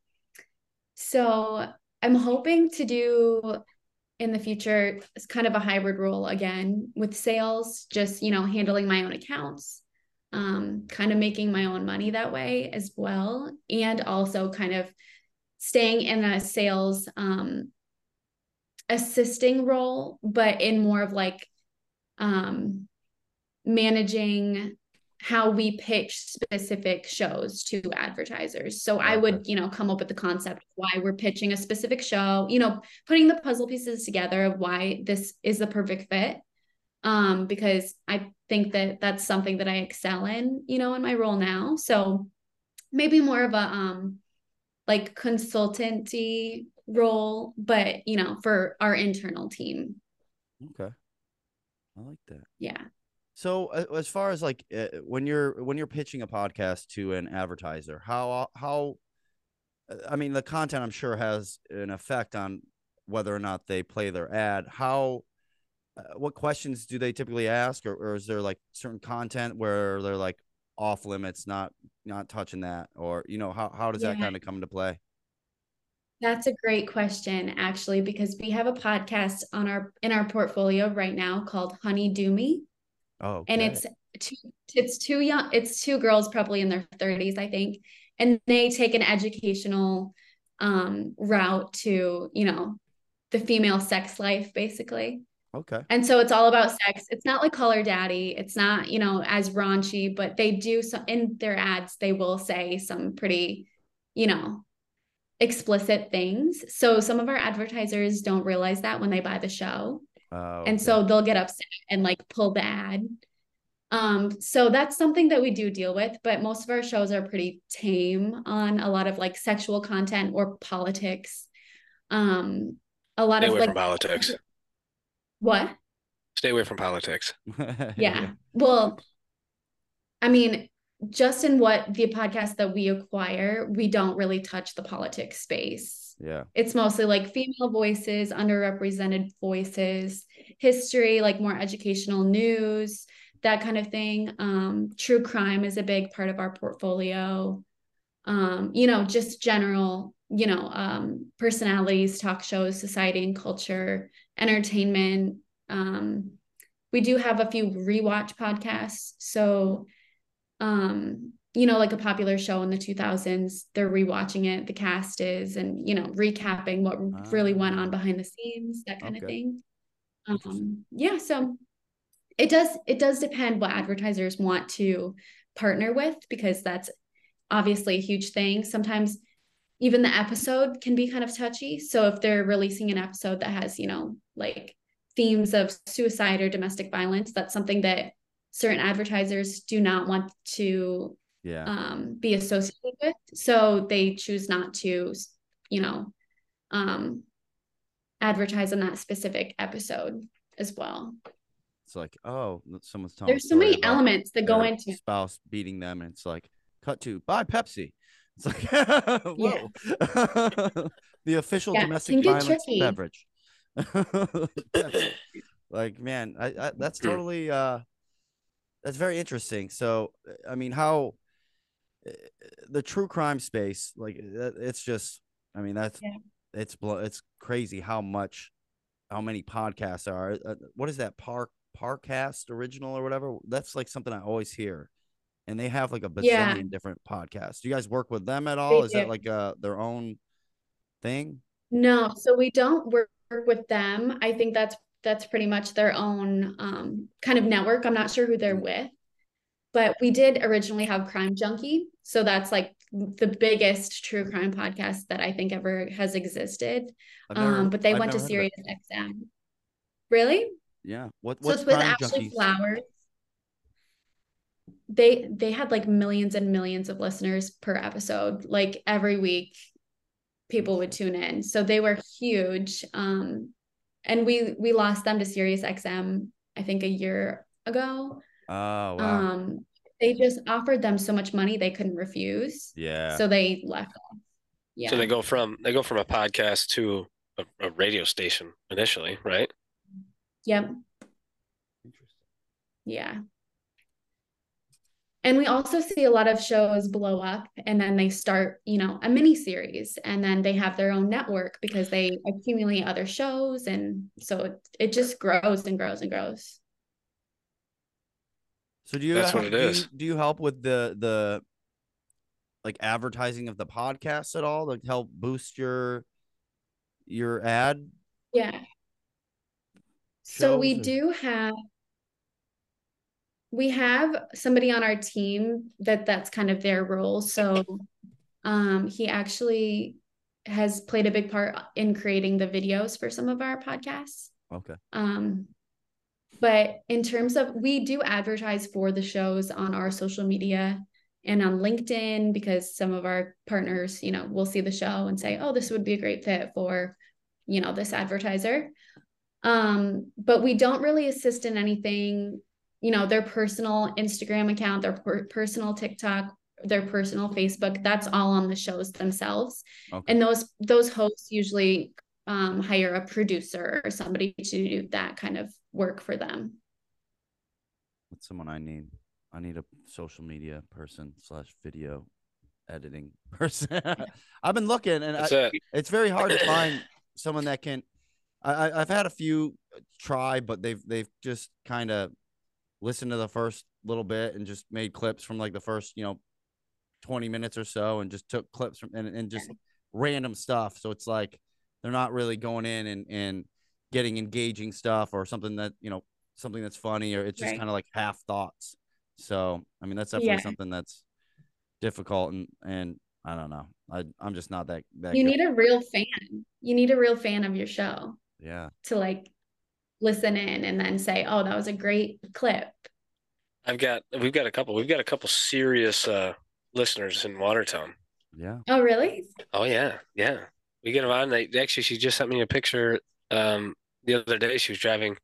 so I'm hoping to do in the future it's kind of a hybrid role again with sales, just, you know, handling my own accounts, um, kind of making my own money that way as well, and also kind of staying in a sales um assisting role, but in more of like um managing how we pitch specific shows to advertisers. So I would, you know, come up with the concept of why we're pitching a specific show, you know, putting the puzzle pieces together of why this is the perfect fit. Um, because I think that that's something that I excel in, you know, in my role now. So maybe more of a um like consultancy role, but you know, for our internal team. Okay, I like that. Yeah. So uh, as far as like uh, when you're when you're pitching a podcast to an advertiser, how how I mean the content I'm sure has an effect on whether or not they play their ad. How uh, what questions do they typically ask, or, or is there like certain content where they're like off limits, not not touching that, or you know how how does that Yeah. kind of come into play? That's a great question, actually, because we have a podcast on our in our portfolio right now called Honey Do Me. Oh, And okay. it's two it's two young it's two girls probably in their thirties, I think, and they take an educational um route to, you know, the female sex life basically. Okay. And so it's all about sex. It's not like Call Her Daddy. It's not, you know, as raunchy, but they do some in their ads, they will say some pretty, you know, explicit things. So some of our advertisers don't realize that when they buy the show. Oh, And okay. so they'll get upset and like pull the ad. Um, so that's something that we do deal with, but most of our shows are pretty tame on a lot of like sexual content or politics. Um, a lot Stay of away like from politics. what? Stay away from politics. Yeah. Well, I mean, just in what the podcast that we acquire, we don't really touch the politics space. Yeah. It's mostly like female voices, underrepresented voices, history, like more educational news, that kind of thing. Um, true crime is a big part of our portfolio. Um, you know, just general, you know, um, personalities, talk shows, society and culture, entertainment. Um, we do have a few rewatch podcasts. So, um, you know, like a popular show in the two thousands, they're rewatching it, the cast is, and, you know, recapping what really went on Ah. behind the scenes, that kind of Okay. thing. Interesting. Um, yeah, so it does, it does depend what advertisers want to partner with, because that's obviously a huge thing. Sometimes even the episode can be kind of touchy. So if they're releasing an episode that has, you know, like themes of suicide or domestic violence, that's something that certain advertisers do not want to Yeah. um, be associated with. So they choose not to, you know, um, advertise on that specific episode as well. It's like, oh, someone's telling. There's so many elements that go into spouse beating them, and it's like, cut to buy Pepsi. It's like, whoa, the official yeah, domestic violence tricky. beverage. Like, man, I, I that's totally uh, that's very interesting. So, I mean, how the true crime space, like, it's just, I mean, that's yeah. it's it's crazy how much, how many podcasts are. Uh, what is that Park Parcast original or whatever? That's like something I always hear. And they have like a bazillion yeah. different podcasts. Do you guys work with them at all? They Is do. that like a, their own thing? No, so we don't work with them. I think that's that's pretty much their own um, kind of network. I'm not sure who they're with, but we did originally have Crime Junkie. So that's like the biggest true crime podcast that I think ever has existed. Never, um, but they I've went to Sirius X M. Really? Yeah. What? So it's with Ashley Flowers. They they had like millions and millions of listeners per episode. Like every week, people would tune in. So they were huge. Um, and we we lost them to Sirius X M, I think a year ago. Oh wow. Um, they just offered them so much money they couldn't refuse. Yeah. So they left off. Yeah. So they go from they go from a podcast to a, a radio station initially, right? Yep. Interesting. Yeah. And we also see a lot of shows blow up and then they start, you know, a mini series and then they have their own network because they accumulate other shows. And so it, it just grows and grows and grows. So do you, That's help, what it do, is. you do you help with the, the like advertising of the podcast at all to help boost your, your ad? Yeah. So we or? do have, we have somebody on our team that that's kind of their role. So um, he actually has played a big part in creating the videos for some of our podcasts. Okay. Um, but in terms of, we do advertise for the shows on our social media and on LinkedIn because some of our partners, you know, will see the show and say, oh, this would be a great fit for, you know, this advertiser. Um, but we don't really assist in anything, you know, their personal Instagram account, their per- personal TikTok, their personal Facebook, that's all on the shows themselves. Okay. And those, those hosts usually um, hire a producer or somebody to do that kind of work for them. That's someone I need. I need a social media person slash video editing person. I've been looking and I, it. it's very hard to find someone that can, I, I've had a few try, but they've, they've just kind of listened to the first little bit and just made clips from like the first, you know, twenty minutes or so and just took clips from and, and just random stuff. So it's like, they're not really going in and, and getting engaging stuff or something that, you know, something that's funny, or it's just right. kind of like half thoughts. So, I mean, that's definitely yeah. something that's difficult. And, and I don't know. I, I'm just not that, that you good. need a real fan. You need a real fan of your show. Yeah. To like listen in and then say, oh, that was a great clip. I've got, we've got a couple, we've got a couple serious uh, listeners in Watertown. Yeah. Oh, really? Oh yeah. Yeah. We get them on. They actually, she just sent me a picture um, the other day. She was driving.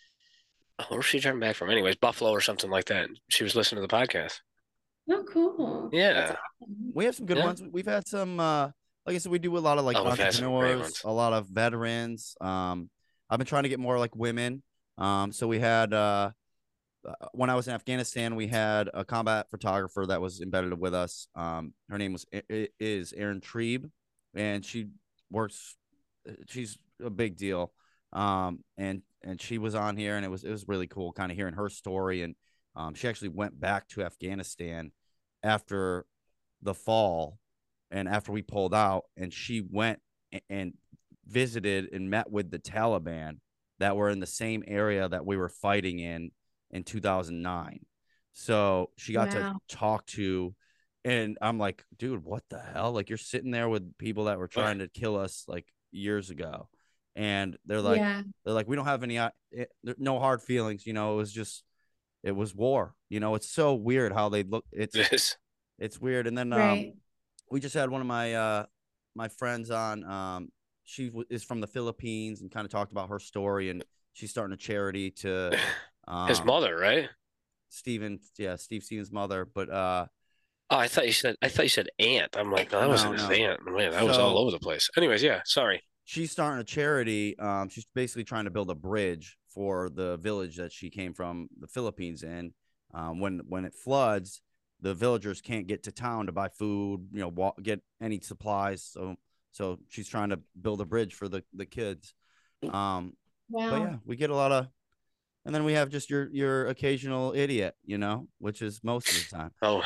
Oh, where was she driving back from? Anyways, Buffalo or something like that. She was listening to the podcast. Oh, cool. Yeah. Awesome. We have some good yeah. ones. We've had some, uh, like I said, we do a lot of like oh, entrepreneurs, a lot of veterans. Um, I've been trying to get more like women. Um, so we had, uh, when I was in Afghanistan, we had a combat photographer that was embedded with us. Um, her name was, is Erin Trieb, and she works, she's a big deal. Um, and, and she was on here, and it was, it was really cool kind of hearing her story. And, um, she actually went back to Afghanistan after the fall and after we pulled out, and she went and visited and met with the Taliban that were in the same area that we were fighting in, in two thousand nine. So she got wow. to talk to And I'm like, dude, what the hell? Like, you're sitting there with people that were trying to kill us like years ago, and they're like, Yeah. they're like, we don't have any, uh, it, no hard feelings. You know, it was just, it was war. You know, it's so weird how they look. It's This. it's weird. And then um, Right. we just had one of my uh my friends on. Um, she w- is from the Philippines and kind of talked about her story, and she's starting a charity to um His mother, right? Steven, yeah, Steve Stevens' mother, but uh. Oh, I thought you said I thought you said aunt. I'm like, no, that No, wasn't his no. aunt. Man, that was all So- over the place. Anyways, yeah, sorry. She's starting a charity. Um, she's basically trying to build a bridge for the village that she came from, the Philippines in. Um, when when it floods, the villagers can't get to town to buy food, you know, wa- get any supplies. So so she's trying to build a bridge for the the kids. Um, but Wow. yeah, we get a lot of, and then we have just your your occasional idiot, you know, which is most of the time. Oh,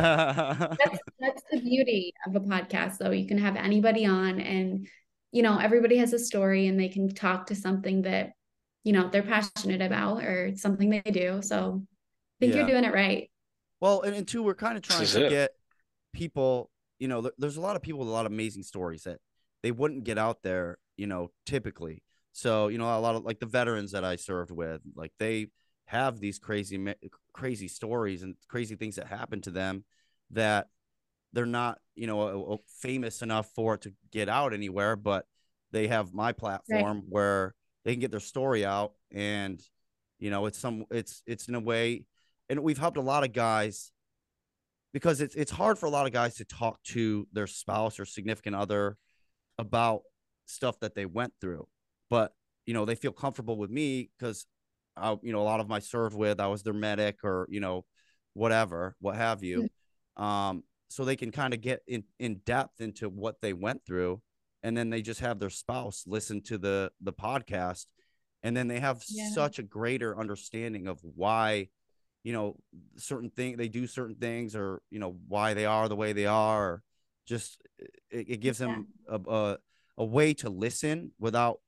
That's that's the beauty of a podcast, though. You can have anybody on, and you know, everybody has a story, and they can talk to something that, you know, they're passionate about or something they do. So I think Yeah. you're doing it right. Well, and, and two, we're kind of This trying is to it. get people, you know, there, there's a lot of people with a lot of amazing stories that they wouldn't get out there, you know, typically. So, you know, a lot of like the veterans that I served with, like they have these crazy, ma- crazy stories and crazy things that happen to them that they're not, you know, a- a- famous enough for it to get out anywhere, but they have my platform where they can get their story out. And, you know, it's some, it's, it's in a way, and we've helped a lot of guys because it's it's hard for a lot of guys to talk to their spouse or significant other about stuff that they went through. But, you know, they feel comfortable with me because I, you know, a lot of them I served with, I was their medic or, you know, whatever, what have you. Um, so they can kind of get in, in depth into what they went through. And then they just have their spouse listen to the the podcast. And then they have Yeah. such a greater understanding of why, you know, certain thing they do certain things, or, you know, why they are the way they are, or just it, it gives them a, a a way to listen without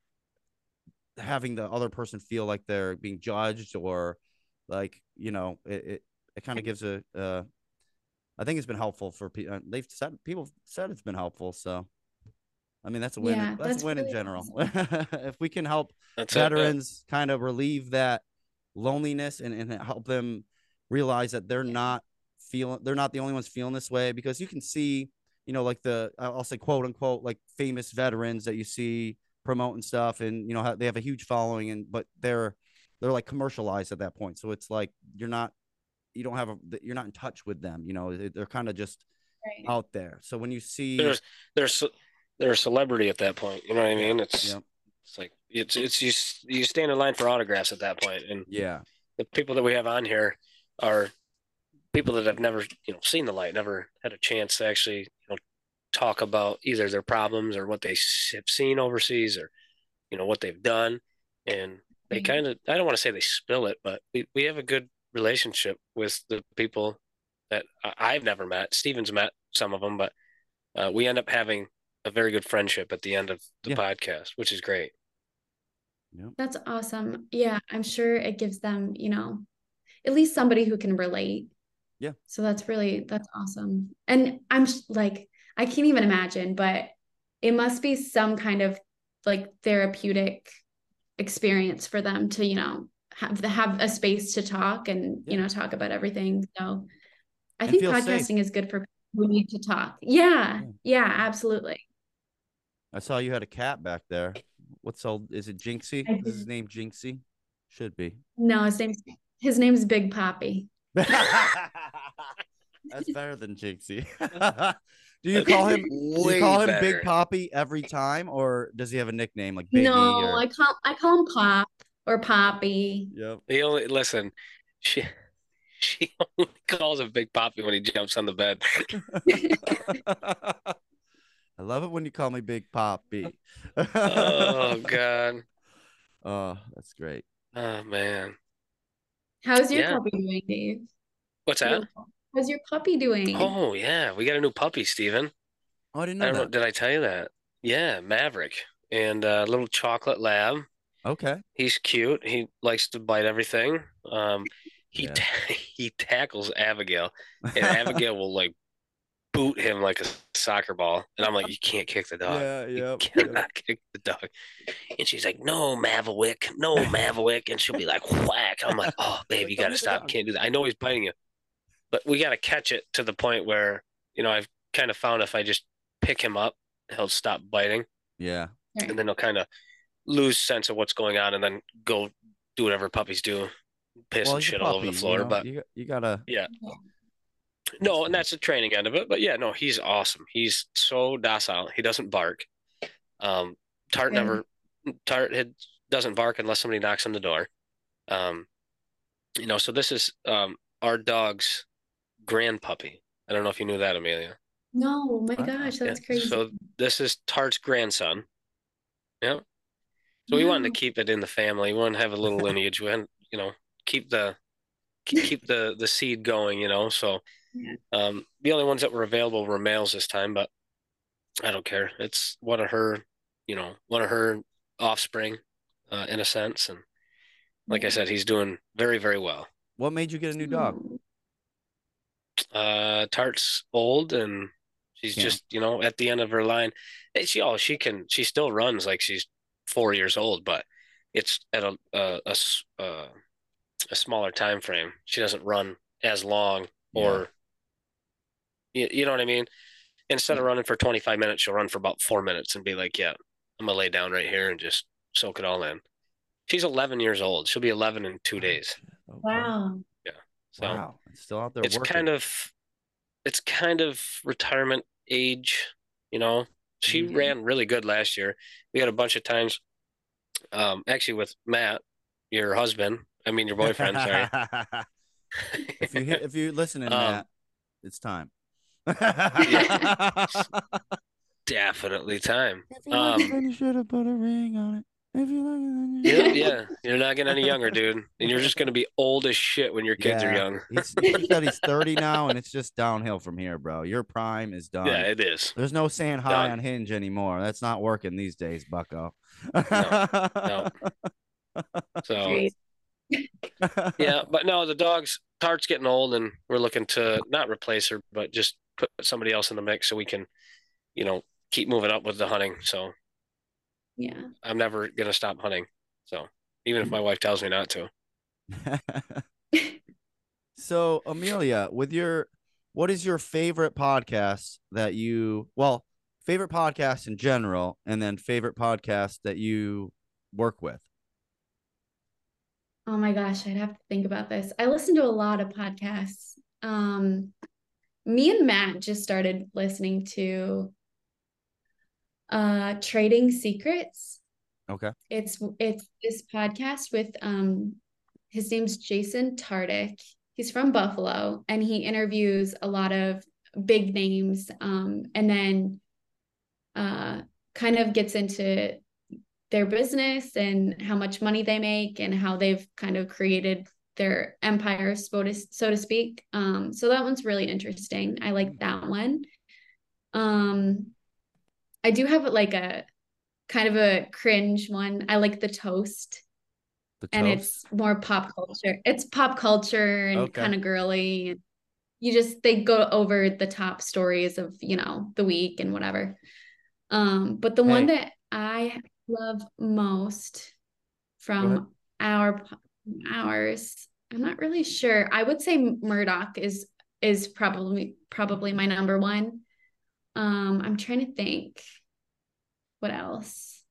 having the other person feel like they're being judged, or like, you know, it it, it kind of gives a uh I think it's been helpful for people. They've said people said it's been helpful. So I mean, that's a win. Yeah, that's, that's a win in really general. awesome. If we can help That's it. Yeah. veterans kind of relieve that loneliness, and, and help them realize that they're not feeling, they're not the only ones feeling this way, because you can see, you know, like the, I'll say quote unquote, like famous veterans that you see promoting stuff, and, you know, how they have a huge following, and, but they're, they're like commercialized at that point. So it's like, you're not, you don't have a, you're not in touch with them, you know, they're kind of just Right. out there. So when you see, There's there's they're a celebrity at that point. You know what I mean? It's yeah, it's like it's it's you s- you stand in line for autographs at that point, and yeah, the people that we have on here are people that have never you know seen the light, never had a chance to actually you know talk about either their problems or what they s- have seen overseas, or you know what they've done, and they Right. kind of I don't want to say they spill it, but we, we have a good relationship with the people that I- I've never met. Steven's met some of them, but uh, we end up having a very good friendship at the end of the Yeah. podcast, which is great. yeah. That's awesome. Yeah, I'm sure it gives them, you know, at least somebody who can relate. Yeah. So that's really, that's awesome. And I'm sh- like, I can't even imagine, but it must be some kind of like therapeutic experience for them to, you know, have the, have a space to talk and, Yeah. you know, talk about everything. So I And think feel safe. podcasting is good for people who need to talk. Yeah. Yeah. Yeah, absolutely. I saw you had a cat back there. What's old? Is it Jinxie? I Is his did. name Jinxie? Should be. No, his name's, his name's Big Poppy. That's better than Jinxie. Do you call him? Do you Way call him better. Big Poppy every time, or does he have a nickname like Biggie? No, or... I call I call him Pop or Poppy. Yep. He only listen. She she only calls him Big Poppy when he jumps on the bed. I love it when you call me Big Poppy. Oh God. Oh, that's great. Oh man. How's your Yeah. puppy doing, Dave? What's that? How's your puppy doing? Oh yeah, we got a new puppy, Steven. Oh, I didn't I know don't know. that. Did I tell you that? Yeah, Maverick, and a little chocolate lab. Okay. He's cute. He likes to bite everything. Um, he Yeah. ta- he tackles Abigail, and Abigail will like boot him like a soccer ball. And I'm like, you can't kick the dog. Yeah, You yeah. cannot kick the dog. And she's like, no, Maverick, no, Maverick. And she'll be like, whack. I'm like, oh, babe, Like, you don't got to hit the stop. dog. Can't do that. I know he's biting you, but we got to catch it to the point where, you know, I've kind of found if I just pick him up, he'll stop biting. Yeah. Right. And then he'll kind of lose sense of what's going on and then go do whatever puppies do, piss Well, and he's a shit all over puppy, the floor. you know? But you, you gotta. yeah, no, and that's the training end of it. But yeah, no, he's awesome. He's so docile. He doesn't bark. Um, Tart Good. never, Tart had, doesn't bark unless somebody knocks on the door. Um, you know, so this is um our dog's grand puppy. I don't know if you knew that, Amelia. No, oh my Wow. gosh, Yeah. that's crazy. So this is Tart's grandson. Yeah. So we wanted to keep it in the family. We wanted to have a little lineage. We wanted, you know, keep the keep the the seed going. You know, so Yeah. um, the only ones that were available were males this time, but I don't care. It's one of her, you know, one of her offspring, uh, in a sense. And like I Yeah. said, he's doing very, very well. What made you get a new dog? Oh, Uh, Tart's old and she's Can't. just, you know, at the end of her line. Hey, she, oh, she can, she still runs like she's four years old, but it's at a, a, a s- uh, a smaller time frame. She doesn't run as long or, you, you know what I mean? Instead of Yeah. running for twenty-five minutes, she'll run for about four minutes and be like, yeah, I'm gonna lay down right here and just soak it all in. She's eleven years old. She'll be eleven in two days. Okay. wow. So Wow. It's still out there it's working. kind of, it's kind of retirement age, you know. She Mhm. ran really good last year. We had a bunch of times, um, actually with Matt, your husband, I mean your boyfriend, sorry. if you hit, if you listening, Um, Matt, it's time. Definitely time. If you like it, Um, then you should have put a ring on it. If you like it, then you yeah, should. yeah, you're not getting any younger, dude, and you're just gonna be old as shit when your kids are Yeah. young. He's, he said he's thirty now, and it's just downhill from here, bro. Your prime is done. Yeah, it is. There's no saying hi Done. on Hinge anymore. That's not working these days, Bucko. No. So Great. yeah, but no, the dog's Tart's getting old, and we're looking to not replace her, but just put somebody else in the mix so we can, you know, keep moving up with the hunting. So Yeah. I'm never gonna stop hunting. So even if my wife tells me not to. So, Amelia, with your, what is your favorite podcast that you, well, favorite podcast in general, and then favorite podcast that you work with? Oh my gosh, I'd have to think about this. I listen to a lot of podcasts. Um, me and Matt just started listening to uh Trading Secrets. Okay. It's it's this podcast with um his name's Jason Tardik. He's from Buffalo and he interviews a lot of big names um and then uh kind of gets into their business and how much money they make and how they've kind of created their empire, so to, so to speak. Um, so that one's really interesting. I like that one. Um, I do have like a kind of a cringe one. I like The Toast. The And Toast? it's more pop culture. It's pop culture and Okay. kind of girly. And you just, they go over the top stories of, you know, the week and whatever. Um, but the one Hey. that I love most Go ahead. from our ours, I'm not really sure. I would say Murdoch is is probably probably my number one. Um, I'm trying to think what else.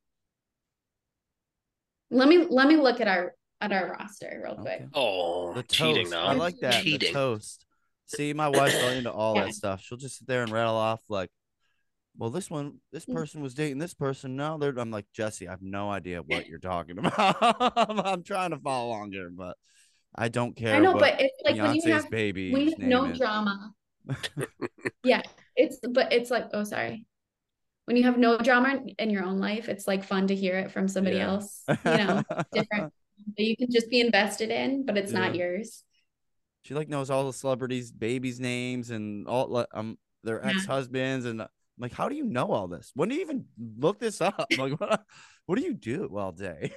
Let me let me look at our at our roster real quick. Okay. Oh, The cheating Toast. now. I like that. The Cheating. Toast. See, my wife's all into all Yeah. that stuff. She'll just sit there and rattle off like, well, this one, this Mm. person was dating this person. Now they're, I'm like, Jesse, I have no idea what you're talking about. I'm, I'm trying to follow along here, but I don't care. I know, what but it's like when you Beyonce's have baby's when you have name no is. drama. Yeah, it's but it's like, oh sorry. When you have no drama in your own life, it's like fun to hear it from somebody Yeah. else, you know, different that you can just be invested in, but it's not Yeah. yours. She like knows all the celebrities' babies' names and all like um their Yeah. ex-husbands, and I'm like, how do you know all this? When do you even look this up? Like, what, what do you do all day?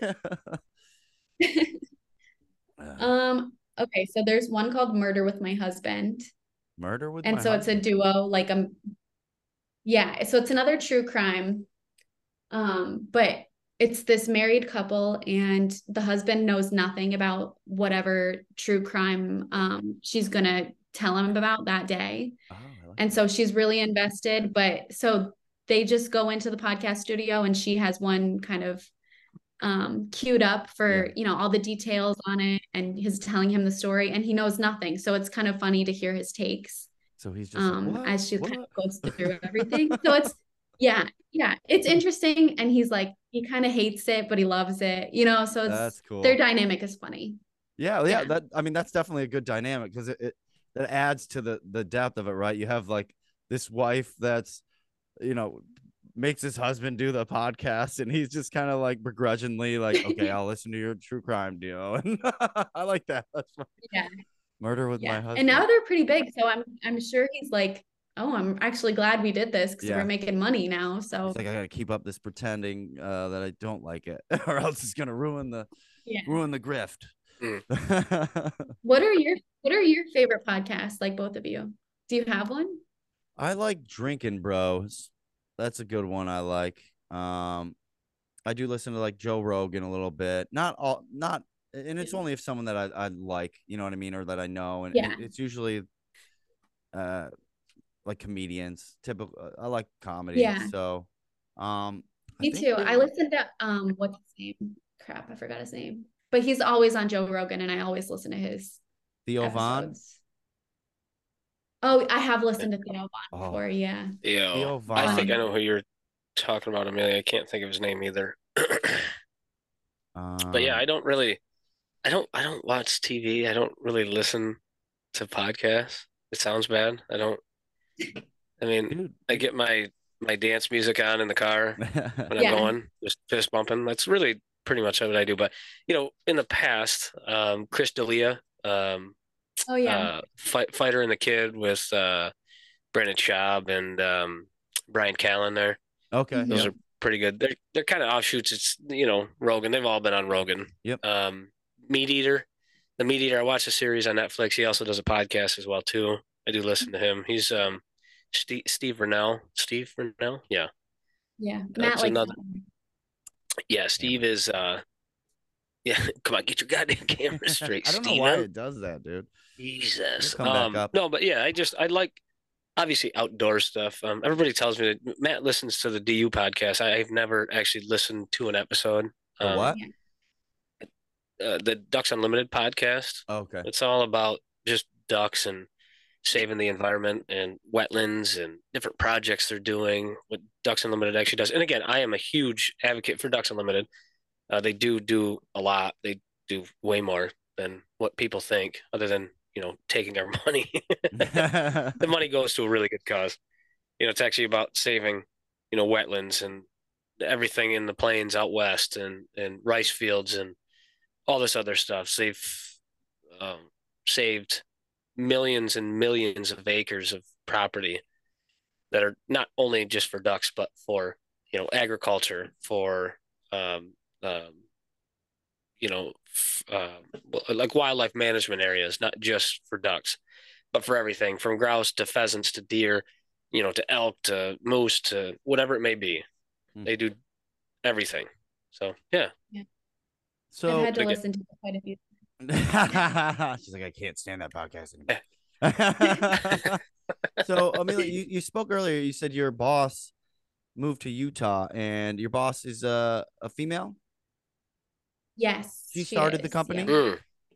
Uh, Um, okay, so there's one called Murder with My Husband. Murder with And My so it's a Husband. duo, like um yeah, so it's another true crime. Um, but it's this married couple and the husband knows nothing about whatever true crime um she's gonna tell him about that day. Oh, I like And that. so she's really invested, but so they just go into the podcast studio and she has one kind of um queued up for, Yeah. you know, all the details on it and he's telling him the story and he knows nothing. So it's kind of funny to hear his takes So he's just like, um what? as she kind What? of goes through everything. So it's yeah, yeah, it's interesting and he's like he kind of hates it but he loves it, you know, so it's That's cool. their dynamic is funny. Yeah, yeah. Yeah. That I mean, that's definitely a good dynamic because it, it that adds to the the depth of it, right? You have like this wife that's, you know, makes his husband do the podcast, and he's just kind of like begrudgingly like, okay, I'll listen to your true crime deal, and I like that. That's funny. Yeah. Murder with My Yeah. Husband. And now they're pretty big, so I'm I'm sure he's like, "Oh, I'm actually glad we did this because Yeah. we're making money now." So It's like I gotta keep up this pretending uh, that I don't like it, or else it's gonna ruin the yeah. ruin the grift. Mm. What are your what are your favorite podcasts, like both of you? Do you have one? I like Drinking Bros. That's a good one. I like. Um, I do listen to like Joe Rogan a little bit. Not all, not, and it's only if someone that I, I like, you know what I mean, or that I know, and, Yeah. and it's usually, uh, like comedians. Typical. uh, I like comedy. Yeah. So, um, I Me think too. we- I listened to um what's his name? Crap, I forgot his name. But he's always on Joe Rogan and I always listen to his Theo Von. episodes. Oh, I have listened to Theo Von Oh. before, yeah. Yeah, Theo I think I Von. know who you're talking about, Amelia. I can't think of his name either. But yeah, Um, I don't really, I don't, I don't watch T V. I don't really listen to podcasts. It sounds bad. I don't. I mean, dude. I get my my dance music on in the car when I'm Yeah. going, just fist bumping. That's really pretty much what I do. But you know, in the past, um, Chris D'Elia, um, Oh yeah. uh, fight, Fighter and the Kid with uh, Brandon Schaub and um, Brian Callen there. Okay. Those Yep. are pretty good. They're they're kind of offshoots. It's you know Rogan. They've all been on Rogan. Yep. Um, Meat Eater, the Meat Eater. I watched a series on Netflix. He also does a podcast as well too. I do listen to him. He's um Steve Steve Rennell. Steve Rennell. Yeah. Yeah. Matt That's likes another. that one. Yeah. Steve is uh. Yeah. Come on, get your goddamn camera straight, I don't know Steven. why it does that, dude. Jesus. It'll come back Um. up. No, but yeah, I just I like obviously outdoor stuff. Um. Everybody tells me that Matt listens to the D U podcast. I, I've never actually listened to an episode. The Um, what? uh, the Ducks Unlimited podcast. Okay. It's all about just ducks and saving the environment and wetlands and different projects they're doing. What Ducks Unlimited actually does. And again, I am a huge advocate for Ducks Unlimited. Uh, they do do a lot. They do way more than what people think, other than you know taking our money. The money goes to a really good cause. You know, it's actually about saving, you know, wetlands and everything in the plains out west and and rice fields and all this other stuff. They've um, saved millions and millions of acres of property that are not only just for ducks, but for you know agriculture, for um, um, you know, f- uh, like wildlife management areas, not just for ducks, but for everything from grouse to pheasants to deer, you know, to elk to moose to whatever it may be. Hmm. They do everything. So yeah. I've So had to Again. listen to quite a few. she's like, I can't stand that podcast anymore. So Amelia, you, you spoke earlier. You said your boss moved to Utah, and your boss is a a female. Yes. She started the is, company? yeah. Mm.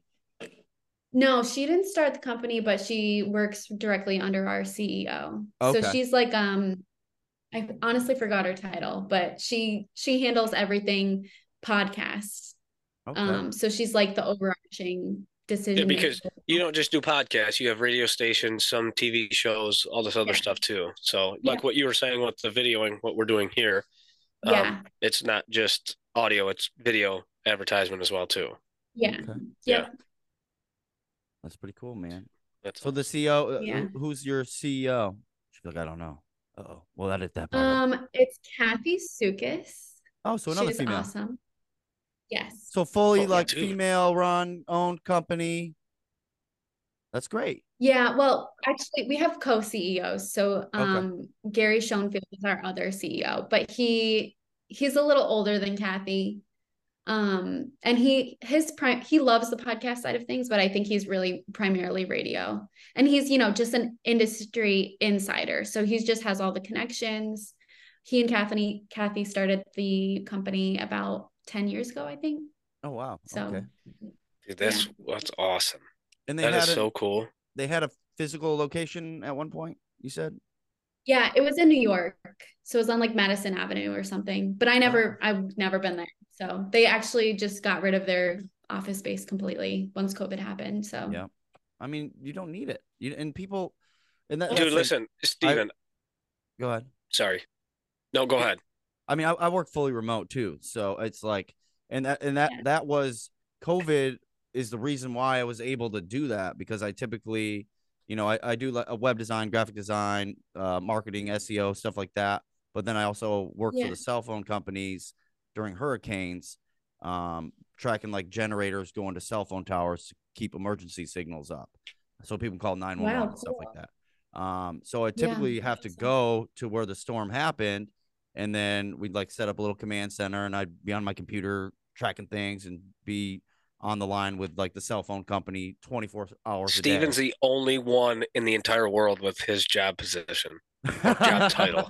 No, she didn't start the company, but she works directly under our C E O. Okay. So she's like, um, I honestly forgot her title, but she she handles everything podcasts. Okay. Um, so she's like the overarching decision Yeah, because maker. you don't just do podcasts, you have radio stations, some T V shows, all this other Yeah. stuff too. So Yeah. like what you were saying with the videoing, what we're doing here, Yeah. um, it's not just audio, it's video advertisement as well too. Yeah. Okay. Yep. That's pretty cool, man. That's So the C E O, uh, Yeah. who- who's your C E O? She's like, I don't know. Oh, well, edit that part. out. Um, it's Kathy Sukis. Oh, so another She's female. awesome. Yes. So fully Oh, like dude. female run owned company. That's great. Yeah, well, actually, we have co-C E Os. So Okay. um, Gary Schoenfield is our other C E O, but he he's a little older than Kathy. Um, and he his prime he loves the podcast side of things, but I think he's really primarily radio. And he's, you know, just an industry insider. So he just has all the connections. He and Kathy Kathy started the company about ten years ago, I think. Oh wow. So Okay. Dude, that's yeah. that's awesome. And they That is had a, so cool. they had a physical location at one point, you said? Yeah, it was in New York. So it was on like Madison Avenue or something. But I never, I've never been there. So they actually just got rid of their office space completely once COVID happened. So Yeah. I mean, you don't need it. You and people and that, Dude, that's like- listen, Steven. go ahead. Sorry. No, go ahead. I mean, I, I work fully remote too. So it's like and that and that Yeah. that was COVID is the reason why I was able to do that, because I typically, you know, I, I do like a web design, graphic design, uh, marketing, S E O, stuff like that. But then I also work Yeah. for the cell phone companies during hurricanes, um, tracking like generators going to cell phone towers to keep emergency signals up. So people call nine one one Wow, and stuff cool. like that. Um, so I Yeah, typically have to awesome. go to where the storm happened, and then we'd like set up a little command center, and I'd be on my computer tracking things and be on the line with like the cell phone company twenty-four hours Steven's a day. the only one in the entire world with his job position. job title.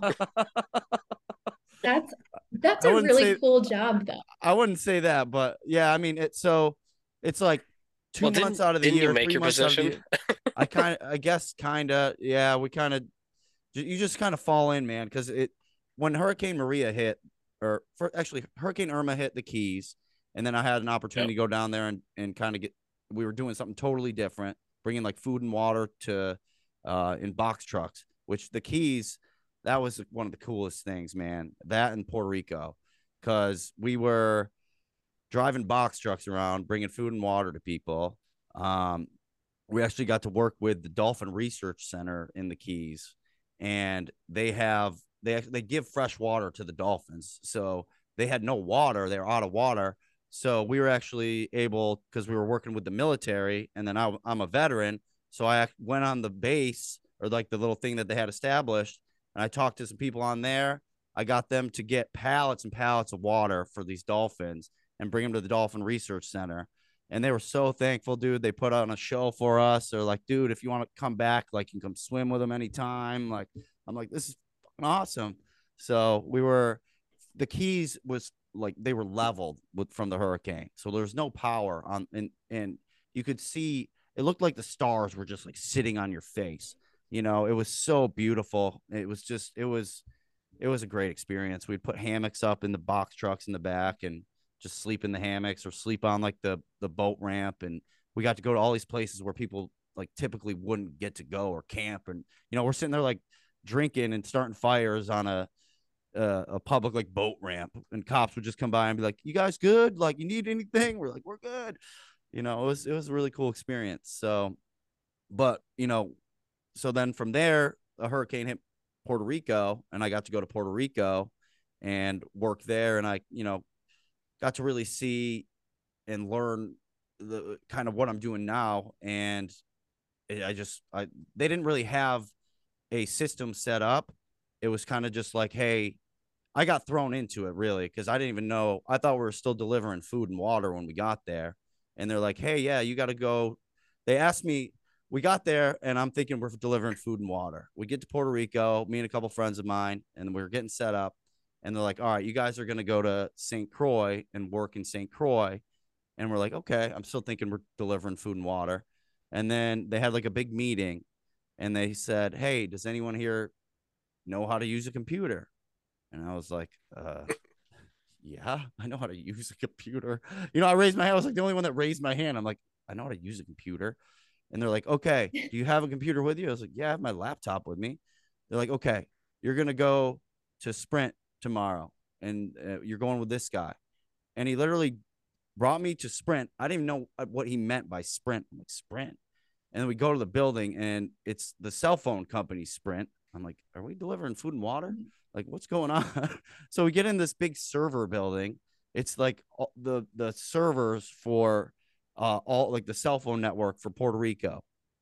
That's that's I a wouldn't really say- cool job though. I wouldn't say that, but yeah, I mean, it's so it's like two Well, months didn't- out of the didn't you year, make three your months out of the position? year. I kind of, I guess, kind of, yeah, we kind of, you just kind of fall in, man, because it when Hurricane Maria hit, or for actually Hurricane Irma hit the Keys, and then I had an opportunity to go down there and and kind of get, we were doing something totally different, bringing like food and water to, uh, in box trucks, which the Keys, that was one of the coolest things, man. That in Puerto Rico, because we were driving box trucks around, bringing food and water to people. Um, we actually got to work with the Dolphin Research Center in the Keys, and they have they they give fresh water to the dolphins. So they had no water; they were out of water. So we were actually able, because we were working with the military, and then I, I'm a veteran, so I went on the base, or like the little thing that they had established, and I talked to some people on there. I got them to get pallets and pallets of water for these dolphins and bring them to the Dolphin Research Center. And they were so thankful, dude. They put on a show for us. They're like, dude, if you want to come back, like, you can come swim with them anytime. Like, I'm like, this is fucking awesome. So we were, the Keys was like, they were leveled with from the hurricane. So there's no power on, and, and you could see, it looked like the stars were just like sitting on your face. You know, it was so beautiful. It was just, it was, it was a great experience. We'd put hammocks up in the box trucks in the back and just sleep in the hammocks or sleep on like the the boat ramp, and we got to go to all these places where people like typically wouldn't get to go or camp. And you know, we're sitting there like drinking and starting fires on a uh, a public like boat ramp, and cops would just come by and be like, you guys good? Like, you need anything? We're like, we're good. You know, it was it was a really cool experience. So, but you know, so then from there, a hurricane hit Puerto Rico, and I got to go to Puerto Rico and work there, and I, you know, got to really see and learn the kind of what I'm doing now. And I just, I, they didn't really have a system set up. It was kind of just like, hey, I got thrown into it really, because I didn't even know. I thought we were still delivering food and water when we got there. And they're like, hey, yeah, you got to go. They asked me, we got there, and I'm thinking we're delivering food and water. We get to Puerto Rico, me and a couple friends of mine, and we were getting set up. And they're like, all right, you guys are going to go to Saint Croix and work in Saint Croix. And we're like, okay, I'm still thinking we're delivering food and water. And then they had like a big meeting, and they said, hey, does anyone here know how to use a computer? And I was like, uh, yeah, I know how to use a computer. You know, I raised my hand. I was like the only one that raised my hand. I'm like, I know how to use a computer. And they're like, okay, do you have a computer with you? I was like, yeah, I have my laptop with me. They're like, okay, you're going to go to Sprint tomorrow, and uh, you're going with this guy. And he literally brought me to Sprint. I didn't even know what he meant by Sprint. I'm like, Sprint. And then we go to the building, and it's the cell phone company Sprint. I'm like, are we delivering food and water? Like, what's going on? So we get in this big server building. It's like all the the servers for uh all like the cell phone network for Puerto Rico.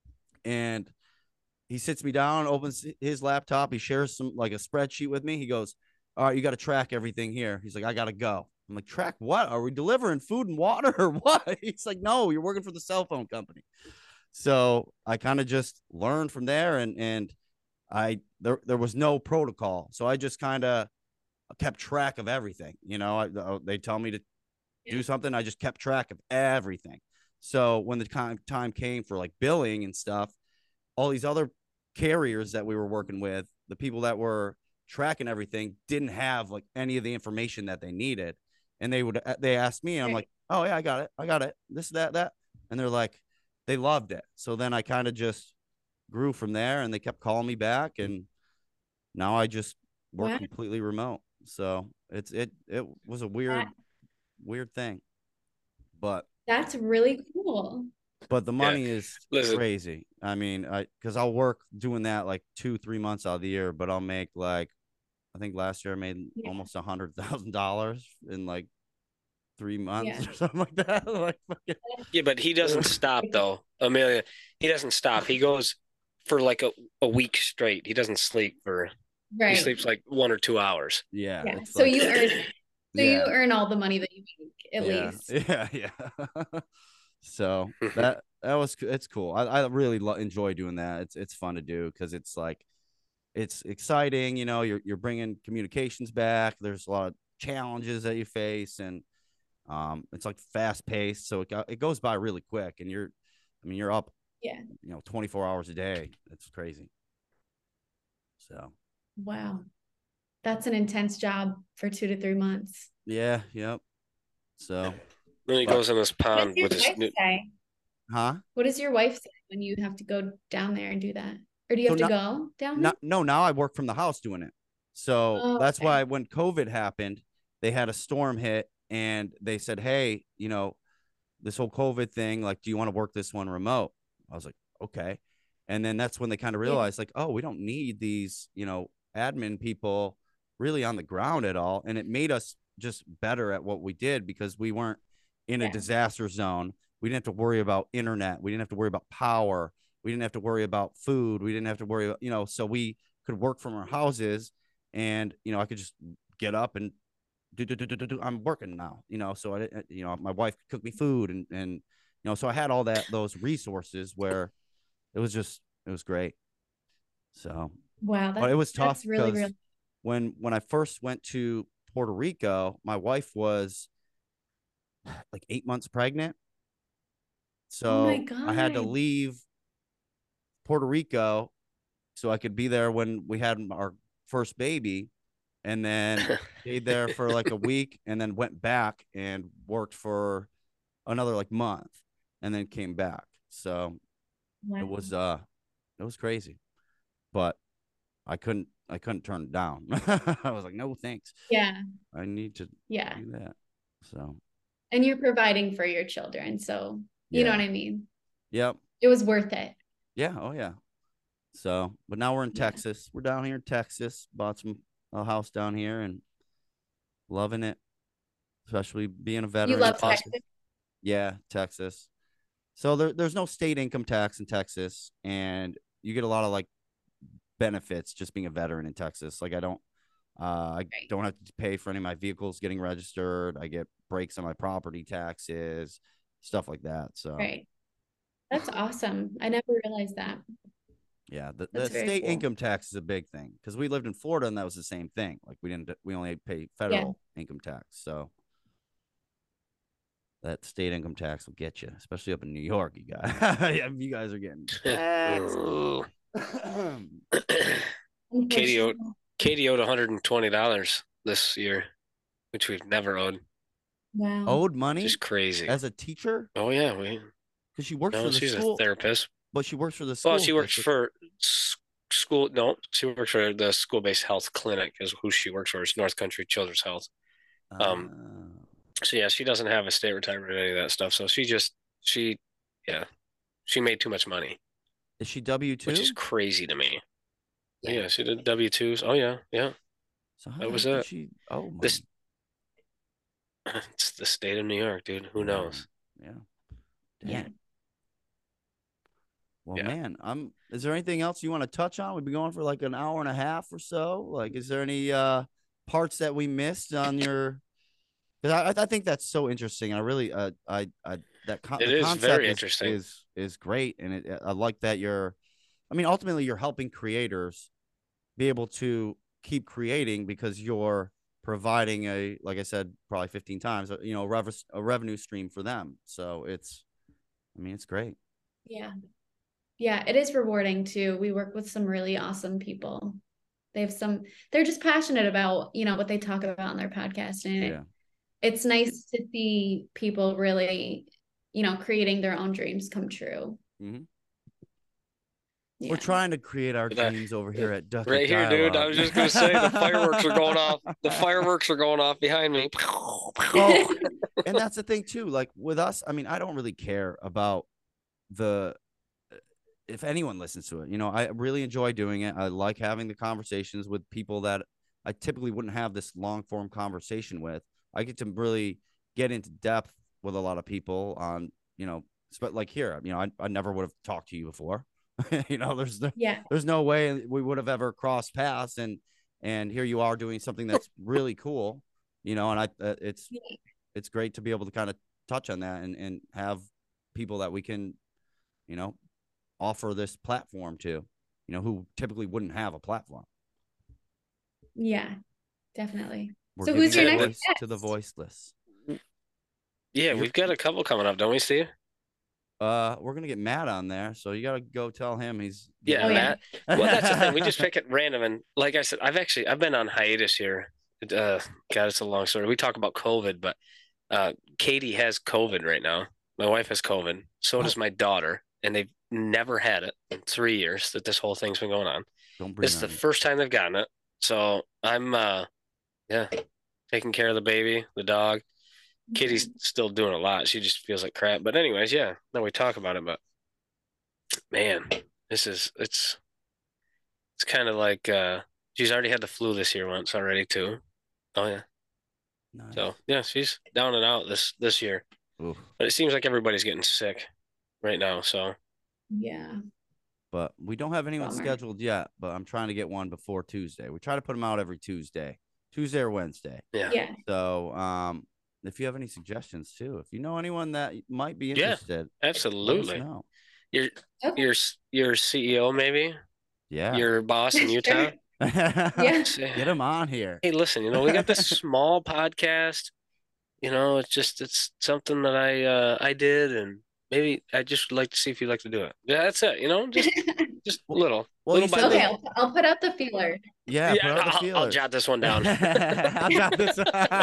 And he sits me down, opens his laptop. He shares some like a spreadsheet with me. He goes, all right, you got to track everything here. He's like, I got to go. I'm like, track what? Are we delivering food and water or what? He's like, no, you're working for the cell phone company. So I kind of just learned from there, and and I there there was no protocol, so I just kind of kept track of everything. You know, I, they tell me to do something, I just kept track of everything. So when the time came for like billing and stuff, all these other carriers that we were working with, the people that were tracking everything didn't have like any of the information that they needed, and they would they asked me, and I'm like, oh yeah, I got it, I got it, this that that, and they're like, they loved it. So then I kind of just grew from there, and they kept calling me back, and now I just work wow. completely remote. So it's it it was a weird that, weird thing, but that's really cool. But the money yeah. is Listen. crazy. I mean, I because I'll work doing that like two three months out of the year, but I'll make like I think last year I made yeah. almost a hundred thousand dollars in like three months yeah. or something like that. Like, yeah, but he doesn't stop though, Amelia. He doesn't stop. He goes for like a, a week straight. He doesn't sleep for. Right. He sleeps like one or two hours. Yeah. yeah. So like, you earn. So yeah. you earn all the money that you make at yeah. least. Yeah. Yeah. So that that was it's cool. I, I really lo- enjoy doing that. It's it's fun to do because it's like it's exciting. You know, you're you're bringing communications back. There's a lot of challenges that you face, and um, it's like fast paced. So it go, it goes by really quick, and you're, I mean, you're up. Yeah. You know, twenty-four hours a day. It's crazy. So. Wow, that's an intense job for two to three months. Yeah. Yep. So. Then he goes in this pond with his new... say? Huh? What does your wife say when you have to go down there and do that? Or do you have so to now, go down there? No, now I work from the house doing it. So oh, that's okay. why when COVID happened, they had a storm hit and they said, hey, you know, this whole COVID thing, like, do you want to work this one remote? I was like, okay. And then that's when they kind of realized yeah. like, oh, we don't need these, you know, admin people really on the ground at all. And it made us just better at what we did because we weren't in a yeah. disaster zone. We didn't have to worry about internet. We didn't have to worry about power. We didn't have to worry about food. We didn't have to worry about, you know, so we could work from our houses and, you know, I could just get up and do, do, do, do, do, do. I'm working now, you know, so I, you know, my wife could cook me food and, and, you know, so I had all that, those resources where it was just, it was great. So, wow. But it was tough because really, really... when, when I first went to Puerto Rico, my wife was like eight months pregnant. So oh I had to leave Puerto Rico so I could be there when we had our first baby, and then stayed there for like a week and then went back and worked for another like month and then came back. So wow. it was, uh, it was crazy, but I couldn't, I couldn't turn it down. I was like, no, thanks. Yeah. I need to yeah. do that. So. And you're providing for your children. So you yeah. know what I mean? Yep. It was worth it. Yeah. Oh yeah. So, but now we're in yeah. Texas. We're down here in Texas, bought some a house down here and loving it, especially being a veteran. You love Texas? Yeah, Texas. So there, there's no state income tax in Texas, and you get a lot of like benefits just being a veteran in Texas. Like I don't, uh, I right. don't have to pay for any of my vehicles getting registered. I get breaks on my property taxes, stuff like that. So, right. That's awesome. I never realized that. Yeah, the, the state cool. income tax is a big thing because we lived in Florida and that was the same thing. Like we didn't, we only pay federal yeah. income tax. So that state income tax will get you, especially up in New York. You guys, you guys are getting Katie owed Katie owed one hundred twenty dollars this year, which we've never owed. Wow, owed money? Just crazy. As a teacher? Oh yeah, we. Because she works no, for the she's school. a therapist. But she works for the school. Well, she works for school. No, she works for the school-based health clinic is who she works for. It's North Country Children's Health. Um, uh, so yeah, she doesn't have a state retirement or any of that stuff. So she just, she, yeah, she made too much money. Is she W two? Which is crazy to me. Yeah, yeah she did W twos. Oh yeah, yeah. So how that was it. She, oh my. This, it's the state of New York, dude. Who knows? Yeah. Dang. Yeah. Well, Yeah. man, I'm. Is there anything else you want to touch on? We've been going for like an hour and a half or so. Like, is there any uh parts that we missed on your? Because I I think that's so interesting. I really uh I I that con- It the is concept very is interesting. is is great, and it I like that you're. I mean, ultimately, you're helping creators be able to keep creating because you're providing a, like I said, probably fifteen times, uh, you know, rev- a revenue stream for them. So it's, I mean, it's great. Yeah. Yeah, it is rewarding too. We work with some really awesome people. They have some, they're just passionate about, you know, what they talk about on their podcast. And Yeah. it, it's nice to see people really, you know, creating their own dreams come true. Mhm. Yeah. We're trying to create our But, uh, dreams over here at Duck Right here, dude. I was just gonna say the fireworks are going off. The fireworks are going off behind me. Well, and that's the thing too. Like with us, I mean, I don't really care about the if anyone listens to it. You know, I really enjoy doing it. I like having the conversations with people that I typically wouldn't have this long form conversation with. I get to really get into depth with a lot of people on, you know, but like here, you know, I, I never would have talked to you before. You know, there's no, Yeah. there's no way we would have ever crossed paths, and and here you are doing something that's really cool, you know, and I uh, it's it's great to be able to kind of touch on that and and have people that we can, you know, offer this platform to, you know, who typically wouldn't have a platform. Yeah, definitely. We're So who's your giving a next voice to the guest? voiceless. Yeah, You're- we've got a couple coming up, don't we, Steve? Uh, we're gonna get Matt on there, so you gotta go tell him he's. Yeah, Oh, yeah. Matt. Well, that's the thing. We just pick it random, and like I said, I've actually I've been on hiatus here. Uh, God, it's a long story. We talk about COVID, but uh, Katie has COVID right now. My wife has COVID. So Oh. does my daughter, and they've never had it in three years that this whole thing's been going on. Don't bring It's the that in. first time they've gotten it. So I'm, uh, yeah, taking care of the baby, the dog. Kitty's still doing a lot. She just feels like crap. But anyways, yeah, no, we talk about it, but man, this is it's it's kind of like uh she's already had the flu this year once already too. Oh yeah. Nice. So yeah, she's down and out this this year. Oof. But it seems like everybody's getting sick right now. So Yeah. But we don't have anyone Bummer. scheduled yet. But I'm trying to get one before Tuesday. We try to put them out every Tuesday, Tuesday or Wednesday. yeah. Yeah. So um, if you have any suggestions too, if you know anyone that might be Yeah, interested, let us absolutely. know. Your Okay. your your C E O maybe, Yeah. your boss in Utah. Yeah. Say, Get him on here. hey, listen, you know, we got this small podcast. You know, it's just it's something that I uh I did, and maybe I just would like to see if you'd like to do it. Yeah, that's it. You know, just just Well- little, well, little you by said Okay, little. I'll, I'll put out the feeler. Yeah. Yeah, Put out the I'll, I'll feelers. jot this one down. I'll jot this.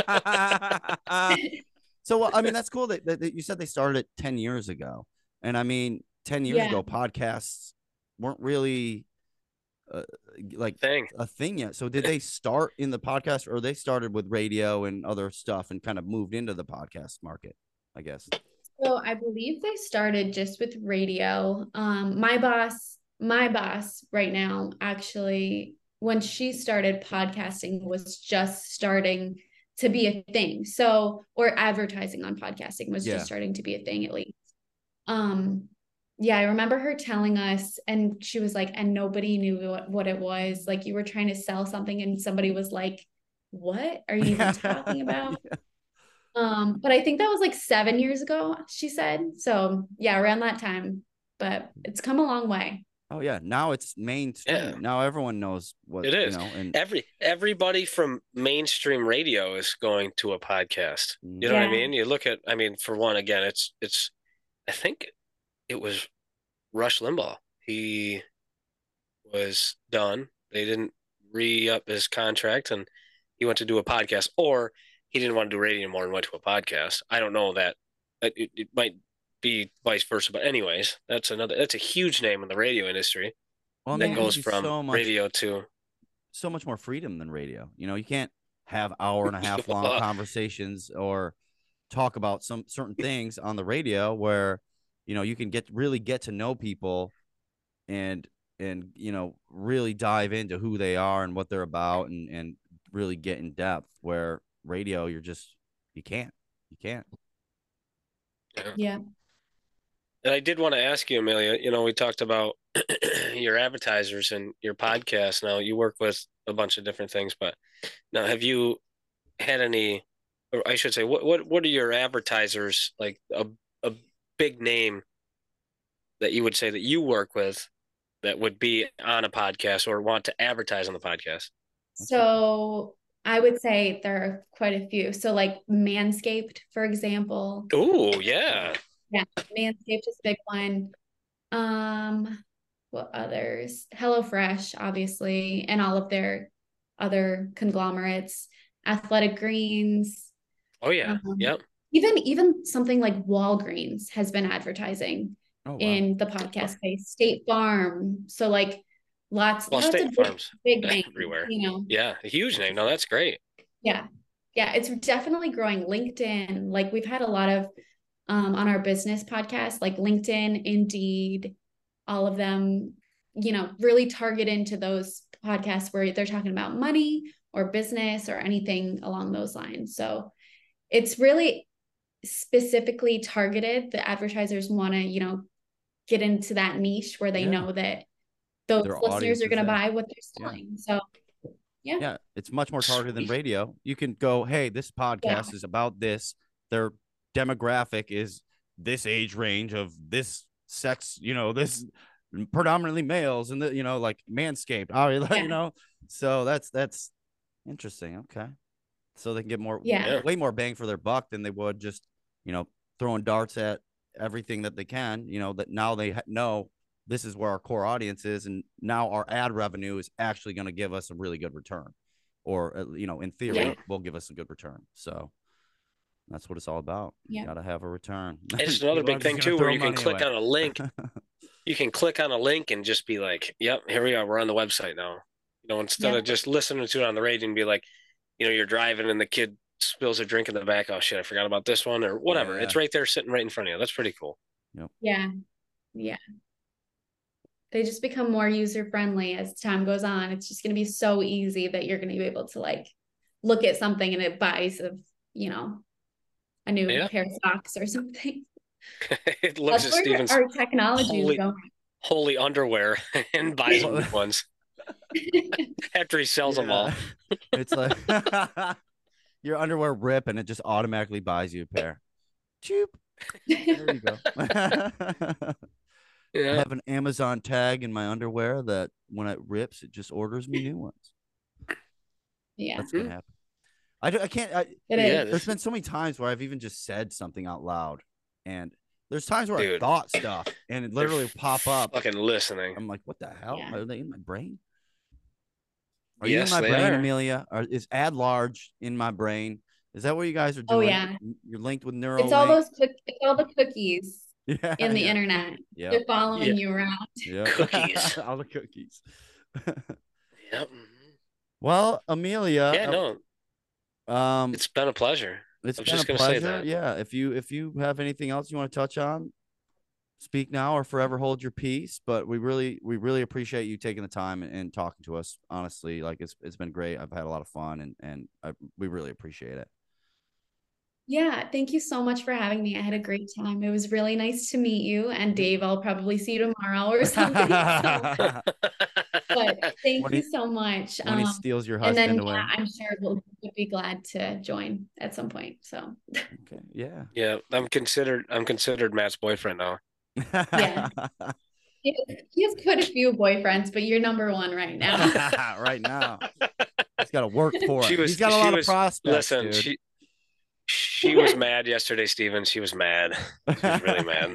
So uh, I mean, that's cool that, that, that you said they started ten years ago, and I mean, ten years Yeah. ago, podcasts weren't really uh, like Thing. a thing yet. So did they start in the podcast, or they started with radio and other stuff and kind of moved into the podcast market? I guess. So I believe they started just with radio. Um, my boss, my boss right now, actually, when she started podcasting, was just starting to be a thing. So, or advertising on podcasting was Yeah. just starting to be a thing at least. Um, yeah, I remember her telling us, and she was like, and nobody knew what, what it was. Like you were trying to sell something, and somebody was like, "What are you even talking about?" Yeah. Um, but I think that was like seven years ago, she said. So yeah, around that time. But it's come a long way. Oh yeah. Now it's mainstream. Yeah. Now everyone knows what It is. You know, and Every everybody from mainstream radio is going to a podcast. You know what I Yeah. mean? You look at, I mean, for one, again, it's it's. I think it was Rush Limbaugh. He was done. They didn't re-up his contract, and he went to do a podcast, or he didn't want to do radio anymore and went to a podcast. I don't know that. It, it might be vice versa, but anyways, that's another. That's a huge name in the radio industry well, and that that Yeah. goes gives you from so much radio to so much more freedom than radio. You know, you can't have hour and a half long conversations or talk about some certain things on the radio where, you know, you can get really get to know people and and you know really dive into who they are and what they're about and and really get in depth, where radio you're just you can't you can't Yeah. And I did want to ask you, Amelia, you know, we talked about your advertisers and your podcast. Now you work with a bunch of different things, but now have you had any, or I should say, what what what are your advertisers like a a big name that you would say that you work with that would be on a podcast or want to advertise on the podcast? So I would say there are quite a few. So like Manscaped, for example. Oh, yeah. Yeah, Manscaped is a big one. Um, what others? HelloFresh, obviously, and all of their other conglomerates, Athletic Greens. Oh, yeah. Um, Yep. even even something like Walgreens has been advertising Oh, wow. in the podcast space. State Farm. So like lots, Well, lots State of big, Farms big names, everywhere. you know. Yeah, a huge name. No, that's great. Yeah. Yeah, it's definitely growing. LinkedIn, like we've had a lot of um on our business podcast, like LinkedIn, Indeed, all of them, you know, really target into those podcasts where they're talking about money or business or anything along those lines. So it's really specifically targeted. The advertisers want to, you know, get into that niche where they Yeah. know that those Their listeners audience are is going to there. buy what they're Yeah. selling. So yeah. Yeah, it's much more targeted than Sweet. radio. You can go, hey, this podcast Yeah. is about this. Their demographic is this age range of this sex, you know, this predominantly males, and the, you know, like Manscaped. All right, Yeah. you know, so that's that's interesting. Okay, so they can get more, Yeah. Yeah. way more bang for their buck than they would just, you know, throwing darts at everything that they can. You know, that now they ha- know this is where our core audience is, and now our ad revenue is actually going to give us a really good return, or uh, you know, in theory, Yeah. will give us a good return. So that's what it's all about. You Yeah. got to have a return. It's another People big aren't just thing gonna too, where throw you can money click away. on a link. You can click on a link and just be like, "Yep, here we are. We're on the website now." You know, instead Yeah. of just listening to it on the radio and be like, you know, you're driving and the kid spills a drink in the back. Oh shit, I forgot about this one or whatever. Yeah. It's right there, sitting right in front of you. That's pretty cool. Yeah. Yeah. They just become more user friendly as time goes on. It's just going to be so easy that you're going to be able to like look at something and it buys of, you know, a new Yeah. pair of socks or something. It looks That's at where Steven's our technology holy- is going. holy underwear and buys new ones after he sells them all. Yeah. It's like your underwear rip and it just automatically buys you a pair. Choop. There you go. I Yeah. have an Amazon tag in my underwear that when it rips, it just orders me new ones. Yeah, That's gonna happen. I, do, I can't. I, it Yeah, is. there's been so many times where I've even just said something out loud, and there's times where I Dude. thought stuff and it literally They're pop up. Fucking listening. I'm like, what the hell? Yeah. Are they in my brain? Are Yes, you in my they brain, are. Amelia? Or is Ad Large in my brain? Is that what you guys are Oh, doing? yeah. You're linked with Neuralink. It's all those cook- it's all the cookies yeah, in the yeah. internet. Yeah. They're following Yeah. you around. Yeah. Cookies. all the cookies. Yep. Well, Amelia. Yeah, no, no. Um, it's been a pleasure. it's I was been just a gonna say pleasure. that. Yeah. If you if you have anything else you want to touch on, speak now or forever hold your peace. But we really we really appreciate you taking the time and, and talking to us. Honestly, like it's it's been great. I've had a lot of fun and and I, we really appreciate it. Yeah, thank you so much for having me. I had a great time. It was really nice to meet you. And Dave, I'll probably see you tomorrow or something. So, but thank When you he- so much. when he Um, steals your and husband then away. yeah, I'm sure we'll, we'll be glad to join at some point. So Okay. Yeah. Yeah, I'm considered. I'm considered Matt's boyfriend now. Yeah. he has, he has quite a few boyfriends, but you're number one right now. right now. He's got to work for She it. was- He's got a she lot was- of prospects. Listen, dude. she she was mad yesterday, Steven. She was mad. She was really mad.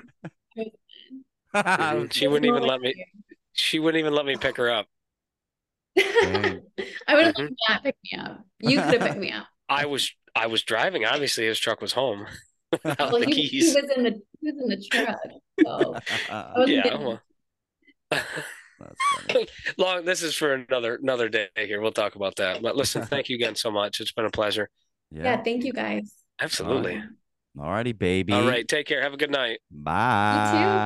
Mhm. She wouldn't even let me. She wouldn't even let me pick her up. Dang. I would have Mhm. let Matt pick me up. You could have picked me up. I was I was driving. Obviously, his truck was home without Well, the he, he keys. was in the he was in the truck. So I wasn't Yeah. getting- Well, That's funny. long. This is for another another day here. We'll talk about that. But listen, thank you again so much. It's been a pleasure. yeah, Yeah. thank you guys. Absolutely. All righty, baby. All right. Take care. Have a good night. Bye.